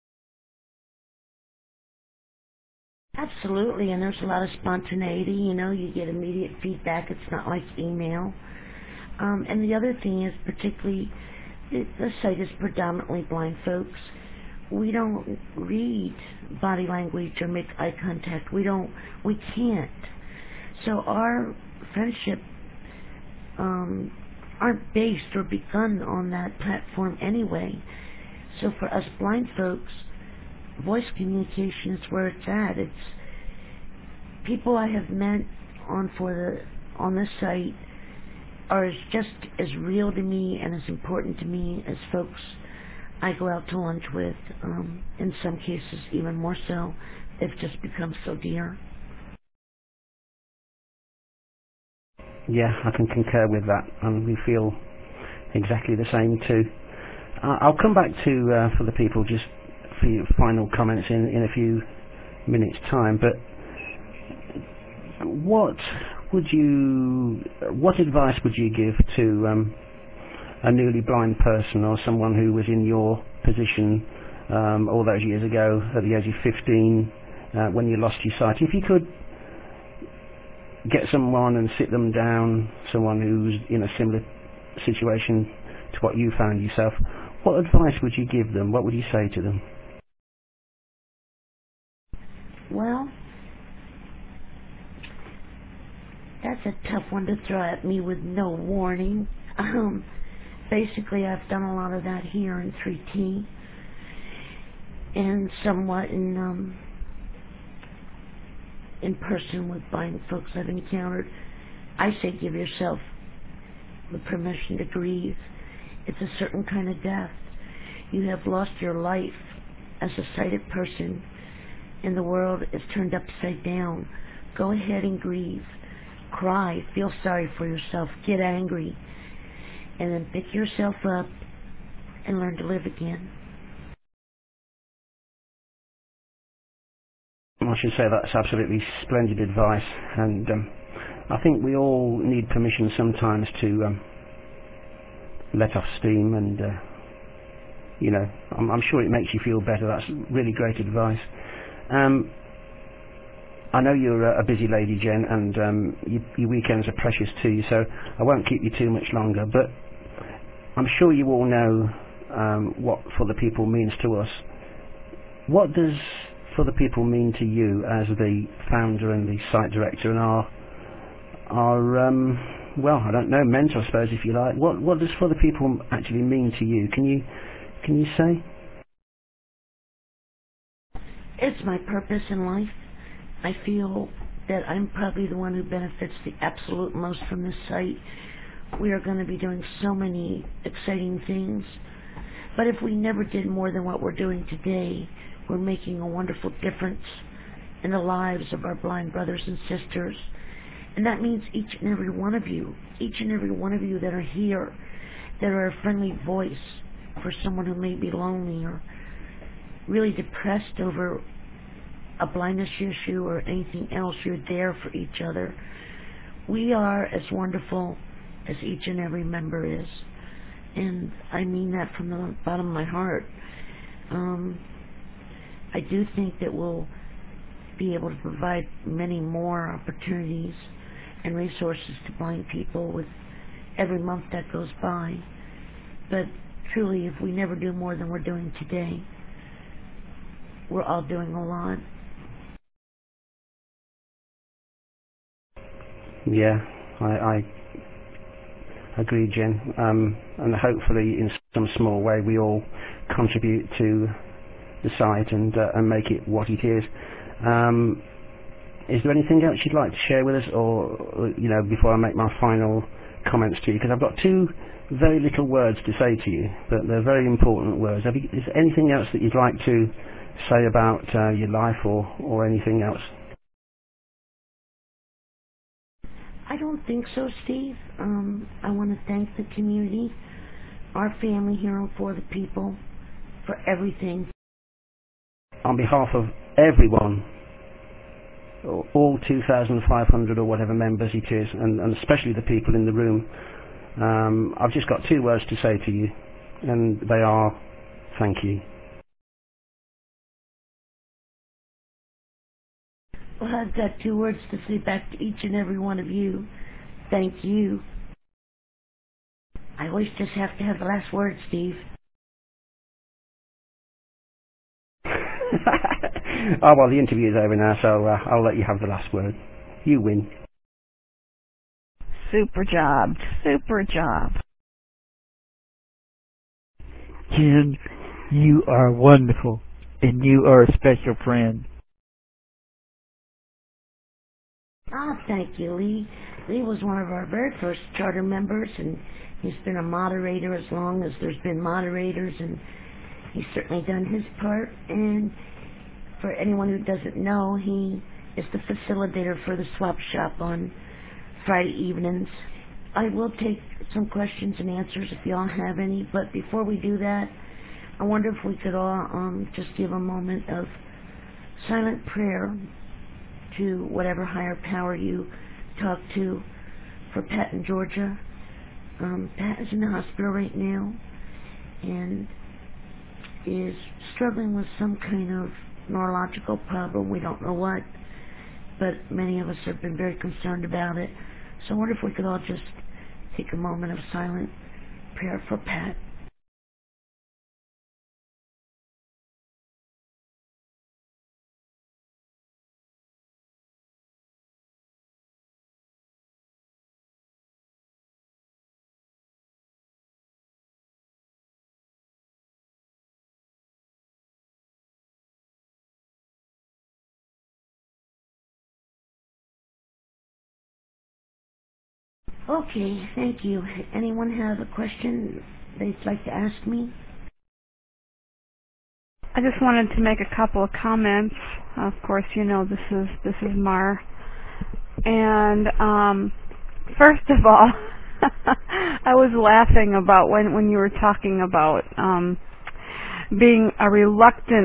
Absolutely, and there's a lot of spontaneity. You get immediate feedback. It's not like email. And the other thing is, particularly, the site is predominantly blind folks. We don't read body language or make eye contact. We can't. So our friendship aren't based or begun on that platform anyway. So for us blind folks, voice communication is where it's at. It's people I have met on this site are just as real to me and as important to me as folks I go out to lunch with. In some cases, even more so. They've just become so dear. Yeah, I can concur with that, and we feel exactly the same too. I'll come back to for the people just for your final comments in a few minutes' time. But what advice would you give to a newly blind person or someone who was in your position all those years ago at the age of 15 when you lost your sight? If you could get someone and sit them down, someone who's in a similar situation to what you found yourself, what advice would you give them? What would you say to them? Well, that's a tough one to throw at me with no warning. Basically, I've done a lot of that here in 3T and somewhat in person with blind folks I've encountered. I say give yourself the permission to grieve. It's a certain kind of death. You have lost your life as a sighted person, and the world is turned upside down. Go ahead and grieve. Cry. Feel sorry for yourself. Get angry. And then pick yourself up and learn to live again. I should say that's absolutely splendid advice, and I think we all need permission sometimes to let off steam, and you know, I'm sure it makes you feel better. That's really great advice. I know you're a busy lady, Jen, and your weekends are precious to you, so I won't keep you too much longer, but I'm sure you all know what For the People means to us. What does For the People mean to you as the founder and the site director and our well, I don't know, mentor, I suppose, if you like? What does For the People actually mean to you? Can you say? It's my purpose in life. I feel that I'm probably the one who benefits the absolute most from this site. We are going to be doing so many exciting things. But if we never did more than what we're doing today, we're making a wonderful difference in the lives of our blind brothers and sisters. And that means each and every one of you that are here, that are a friendly voice for someone who may be lonely or really depressed over a blindness issue or anything else. You're there for each other. We are as wonderful as each and every member is. And I mean that from the bottom of my heart. I do think that we'll be able to provide many more opportunities and resources to blind people with every month that goes by. But truly, if we never do more than we're doing today, we're all doing a lot. Yeah, I agree, Jen. And hopefully, in some small way, we all contribute to the site and make it what it is. Is there anything else you'd like to share with us, or before I make my final comments to you? Because I've got two very little words to say to you, but they're very important words. Is there anything else that you'd like to say about your life or anything else? I don't think so, Steve. I want to thank the community, our family here on For the People, for everything. On behalf of everyone, all 2,500 or whatever members it is, and especially the people in the room, I've just got two words to say to you, and they are thank you. Well, I've got two words to say back to each and every one of you. Thank you. I always just have to have the last word, Steve. Oh, well, the interview's over now, so I'll let you have the last word. You win. Super job. Super job. Jen, you are wonderful, and you are a special friend. Ah, thank you, Lee. Lee was one of our very first charter members, and he's been a moderator as long as there's been moderators, and he's certainly done his part. And for anyone who doesn't know, he is the facilitator for the swap shop on Friday evenings. I will take some questions and answers if y'all have any, but before we do that, I wonder if we could all just give a moment of silent prayer to whatever higher power you talk to for Pat in Georgia. Pat is in the hospital right now and is struggling with some kind of neurological problem. We don't know what, but many of us have been very concerned about it. So I wonder if we could all just take a moment of silent prayer for Pat. Okay, thank you. Anyone have a question they'd like to ask me? I just wanted to make a couple of comments. Of course, you know this is Mar. And first of all, I was laughing about when you were talking about being a reluctant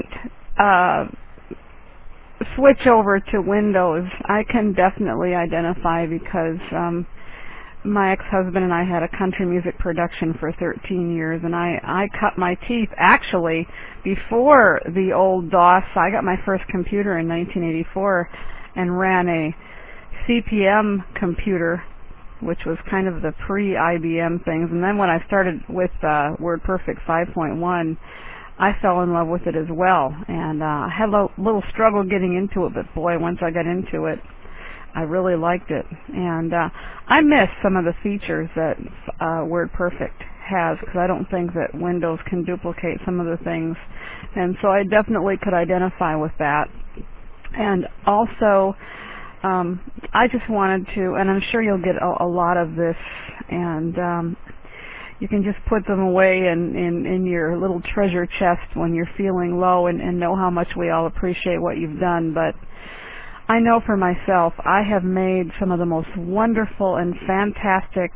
switch over to Windows. I can definitely identify because my ex-husband and I had a country music production for 13 years, and I cut my teeth actually before the old DOS. I got my first computer in 1984 and ran a CPM computer, which was kind of the pre-IBM things. And then when I started with WordPerfect 5.1, I fell in love with it as well. And I had a little struggle getting into it, but boy, once I got into it, I really liked it. And I miss some of the features that WordPerfect has, because I don't think that Windows can duplicate some of the things. And so I definitely could identify with that. And also, I just wanted to, and I'm sure you'll get a lot of this, and you can just put them away in your little treasure chest when you're feeling low, and know how much we all appreciate what you've done. But I know for myself, I have made some of the most wonderful and fantastic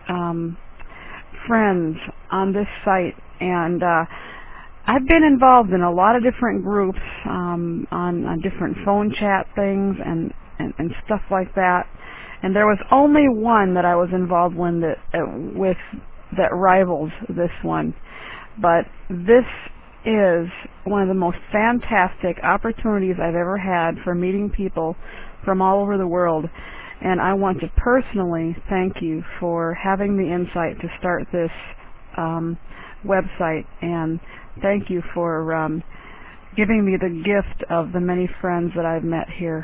friends on this site, and I've been involved in a lot of different groups on different phone chat things and stuff like that. And there was only one that I was involved with that rivals this one. But this is one of the most fantastic opportunities I've ever had for meeting people from all over the world. And I want to personally thank you for having the insight to start this website. And thank you for giving me the gift of the many friends that I've met here.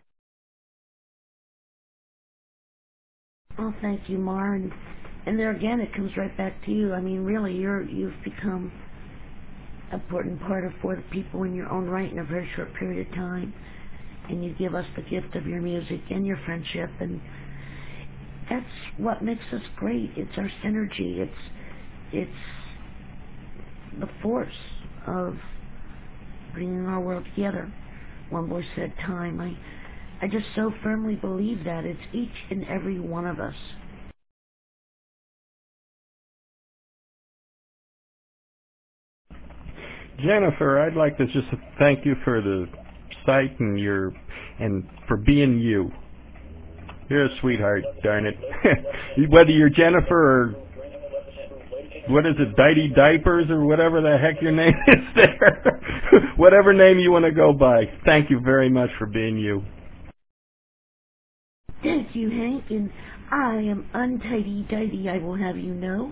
Oh, thank you, Mar. And there again, it comes right back to you. I mean, really, you've become an important part of For the People in your own right in a very short period of time. And you give us the gift of your music and your friendship, and that's what makes us great. It's our synergy. It's the force of bringing our world together, one voice at a time. I just so firmly believe that. It's each and every one of us. Jennifer, I'd like to just thank you for the site and for being you. You're a sweetheart, darn it. Whether you're Jennifer or what is it, Dighty Diapers or whatever the heck your name is there. Whatever name you want to go by. Thank you very much for being you. Thank you, Hank, and I am untidy dighty, I will have you know.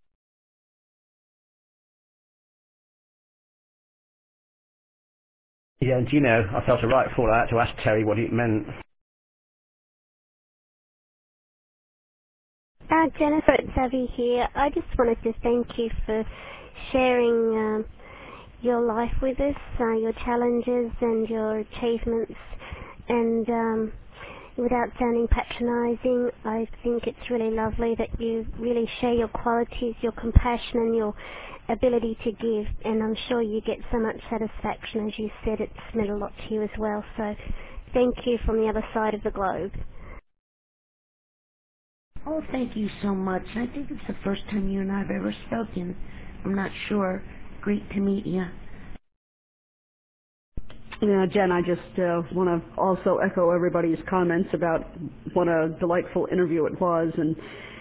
Yeah, and you know, I felt a right fool. I had to ask Terry what it meant. Jennifer, it's Abby here. I just wanted to thank you for sharing your life with us, your challenges and your achievements, and without sounding patronizing, I think it's really lovely that you really share your qualities, your compassion and your ability to give, and I'm sure you get so much satisfaction. As you said, it's meant a lot to you as well, so thank you from the other side of the globe. Oh, thank you so much. I think it's the first time you and I have ever spoken. I'm not sure. Great to meet you. Yeah, Jen, I just want to also echo everybody's comments about what a delightful interview it was. And,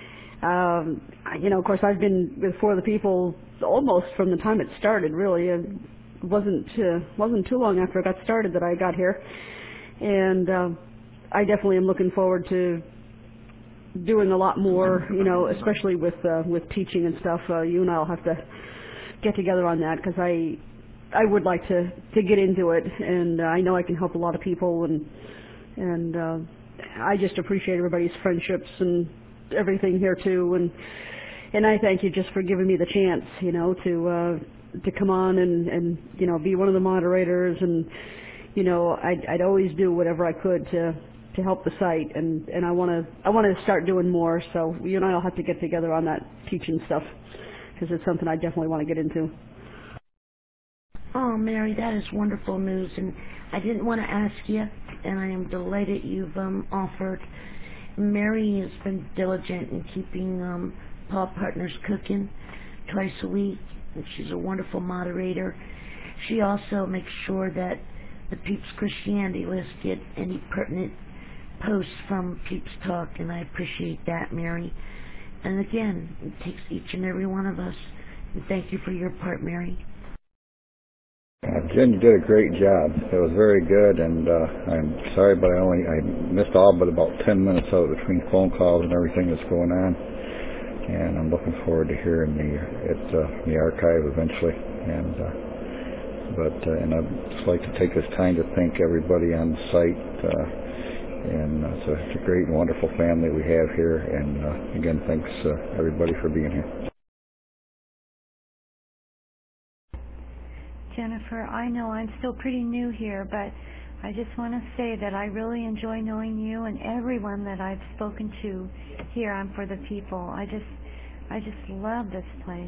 of course, I've been with For the People almost from the time it started, really. It wasn't too long after it got started that I got here. And I definitely am looking forward to doing a lot more, especially with teaching and stuff. You and I will have to get together on that because I would like to get into it, and I know I can help a lot of people, and I just appreciate everybody's friendships and everything here too, and I thank you just for giving me the chance, to come on and be one of the moderators, and I'd always do whatever I could to help the site, and I want to start doing more. So you and I'll have to get together on that teaching stuff because it's something I definitely want to get into. Oh, Mary, that is wonderful news, and I didn't want to ask you, and I am delighted you've offered. Mary has been diligent in keeping Paul Partners cooking twice a week, and she's a wonderful moderator. She also makes sure that the Peeps Christianity list get any pertinent posts from Peeps Talk, and I appreciate that, Mary. And again, it takes each and every one of us, and thank you for your part, Mary. Jen, you did a great job. It was very good, and I'm sorry, but I missed all but about 10 minutes out between phone calls and everything that's going on. And I'm looking forward to hearing the archive eventually. And I'd just like to take this time to thank everybody on the site. And it's a great and wonderful family we have here. And again, thanks everybody for being here. Jennifer, I know I'm still pretty new here, but I just want to say that I really enjoy knowing you and everyone that I've spoken to here on For the People. I just love this place.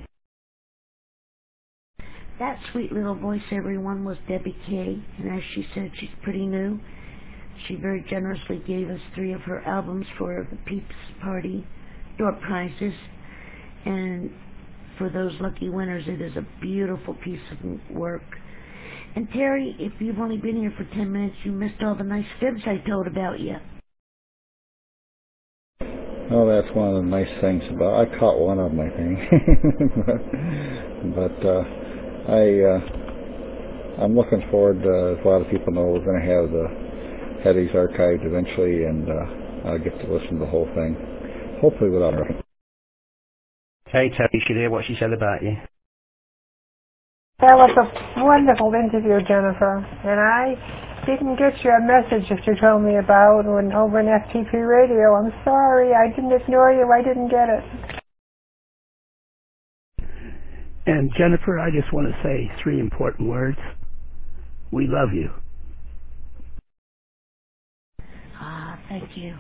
That sweet little voice, everyone, was Debbie Kay, and as she said, she's pretty new. She very generously gave us 3 of her albums for the Peeps Party door prizes, and for those lucky winners, it is a beautiful piece of work. And Terry, if you've only been here for 10 minutes, you missed all the nice fibs I told about you. Oh, that's one of the nice things about I caught one of them, I think. but I'm looking forward, as a lot of people know, we're going to have these archived eventually, and I'll get to listen to the whole thing, hopefully without her. Hey, Terry, you should hear what she said about you. That was a wonderful interview, Jennifer. And I didn't get your message that you told me about when over in FTP Radio. I'm sorry. I didn't ignore you. I didn't get it. And Jennifer, I just want to say 3 important words. We love you. Thank you.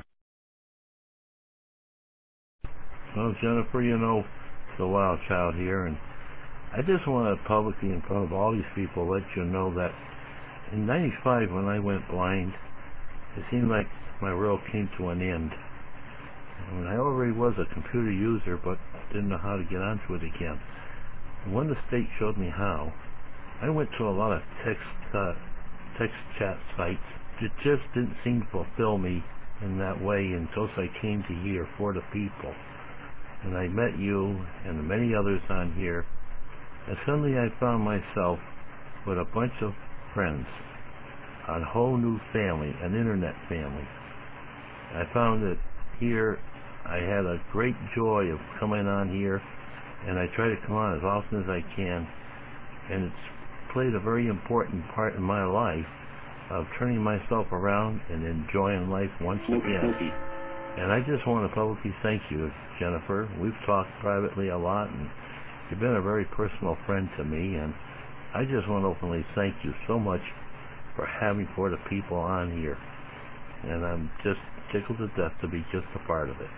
Well, Jennifer, it's a wild child here, and I just want to publicly, in front of all these people, let you know that in '95, when I went blind, it seemed like my world came to an end. I mean, I already was a computer user, but didn't know how to get onto it again. And when the state showed me how, I went to a lot of text chat sites. It just didn't seem to fulfill me in that way until I came to here For the People. And I met you and many others on here, and suddenly I found myself with a bunch of friends, a whole new family, an internet family. I found that here I had a great joy of coming on here, and I try to come on as often as I can, and it's played a very important part in my life of turning myself around and enjoying life once again. And I just want to publicly thank you, Jennifer. We've talked privately a lot, and you've been a very personal friend to me, and I just want to openly thank you so much for having For the People on here. And I'm just tickled to death to be just a part of it.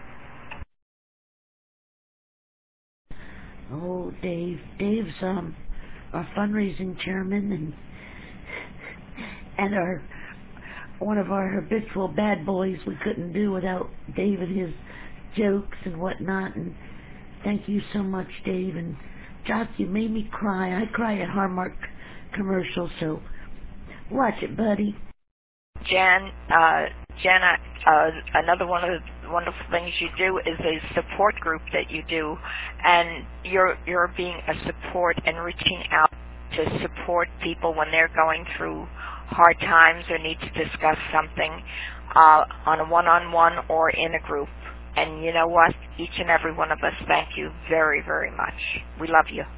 Oh, Dave. Dave's our fundraising chairman and one of our habitual bad boys. We couldn't do without Dave and his jokes and whatnot. And thank you so much, Dave. And Jock, you made me cry. I cry at Hallmark commercials, so watch it, buddy. Jen, another one of the wonderful things you do is a support group that you do, and you're being a support and reaching out to support people when they're going through hard times or need to discuss something on a one-on-one or in a group. And you know what? Each and every one of us thank you very, very much. We love you.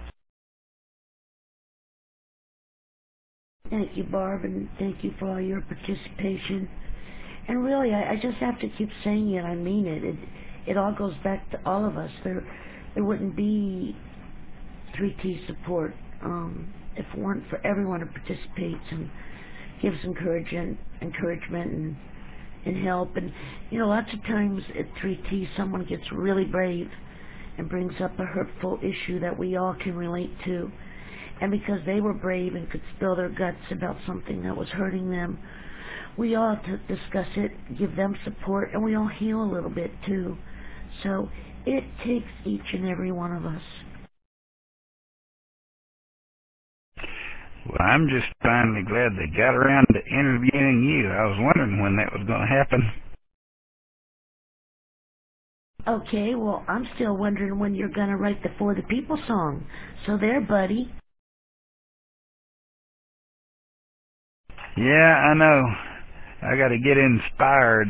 Thank you, Barb, and thank you for all your participation. And really, I just have to keep saying it. I mean it. It all goes back to all of us. There wouldn't be 3T support if it weren't for everyone who participates and gives encouragement and help. And you know, lots of times at 3T, someone gets really brave and brings up a hurtful issue that we all can relate to. And because they were brave and could spill their guts about something that was hurting them, we all discuss it, give them support, and we all heal a little bit too. So it takes each and every one of us. Well, I'm just finally glad they got around to interviewing you. I was wondering when that was going to happen. Okay, well, I'm still wondering when you're going to write the For the People song. So there, buddy. Yeah, I know. I got to get inspired.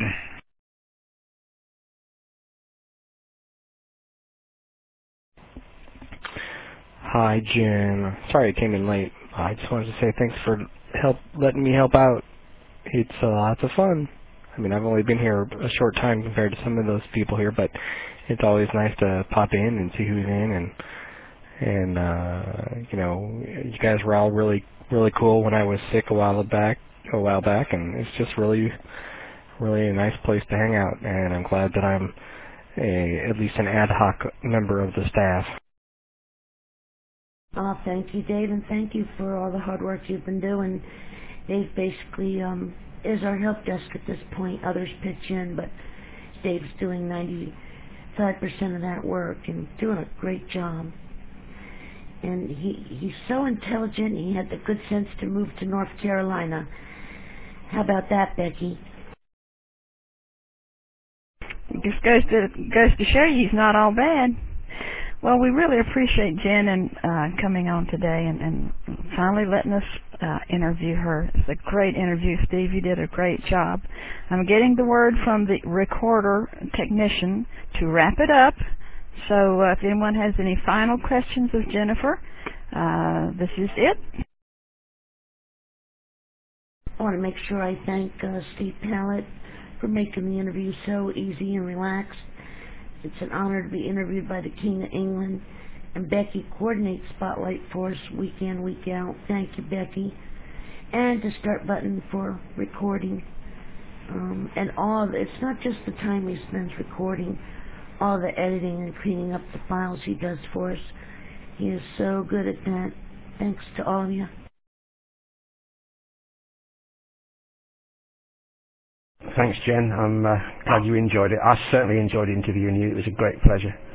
Hi, Jen. Sorry I came in late. I just wanted to say thanks for letting me help out. It's lots of fun. I mean, I've only been here a short time compared to some of those people here, but it's always nice to pop in and see who's in, and you know, you guys were all really cool when I was sick a while back, and it's just really a nice place to hang out, and I'm glad that I'm at least an ad hoc member of the staff. Oh, thank you, Dave, and thank you for all the hard work you've been doing. Dave basically is our help desk at this point. Others pitch in, but Dave's doing 95% of that work and doing a great job. And he's so intelligent, he had the good sense to move to North Carolina. How about that, Becky? Just goes to show you he's not all bad. Well, we really appreciate Jen and coming on today and finally letting us interview her. It's a great interview, Steve. You did a great job. I'm getting the word from the recorder technician to wrap it up. So if anyone has any final questions of Jennifer, this is it. I want to make sure I thank Steve Pallett for making the interview so easy and relaxed. It's an honor to be interviewed by the King of England, and Becky coordinates Spotlight for us week in, week out. Thank you, Becky. And the start button for recording. And it's not just the time he spends recording, all the editing and cleaning up the files he does for us. He is so good at that. Thanks to all of you. Thanks, Jen. I'm glad you enjoyed it. I certainly enjoyed interviewing you. It was a great pleasure.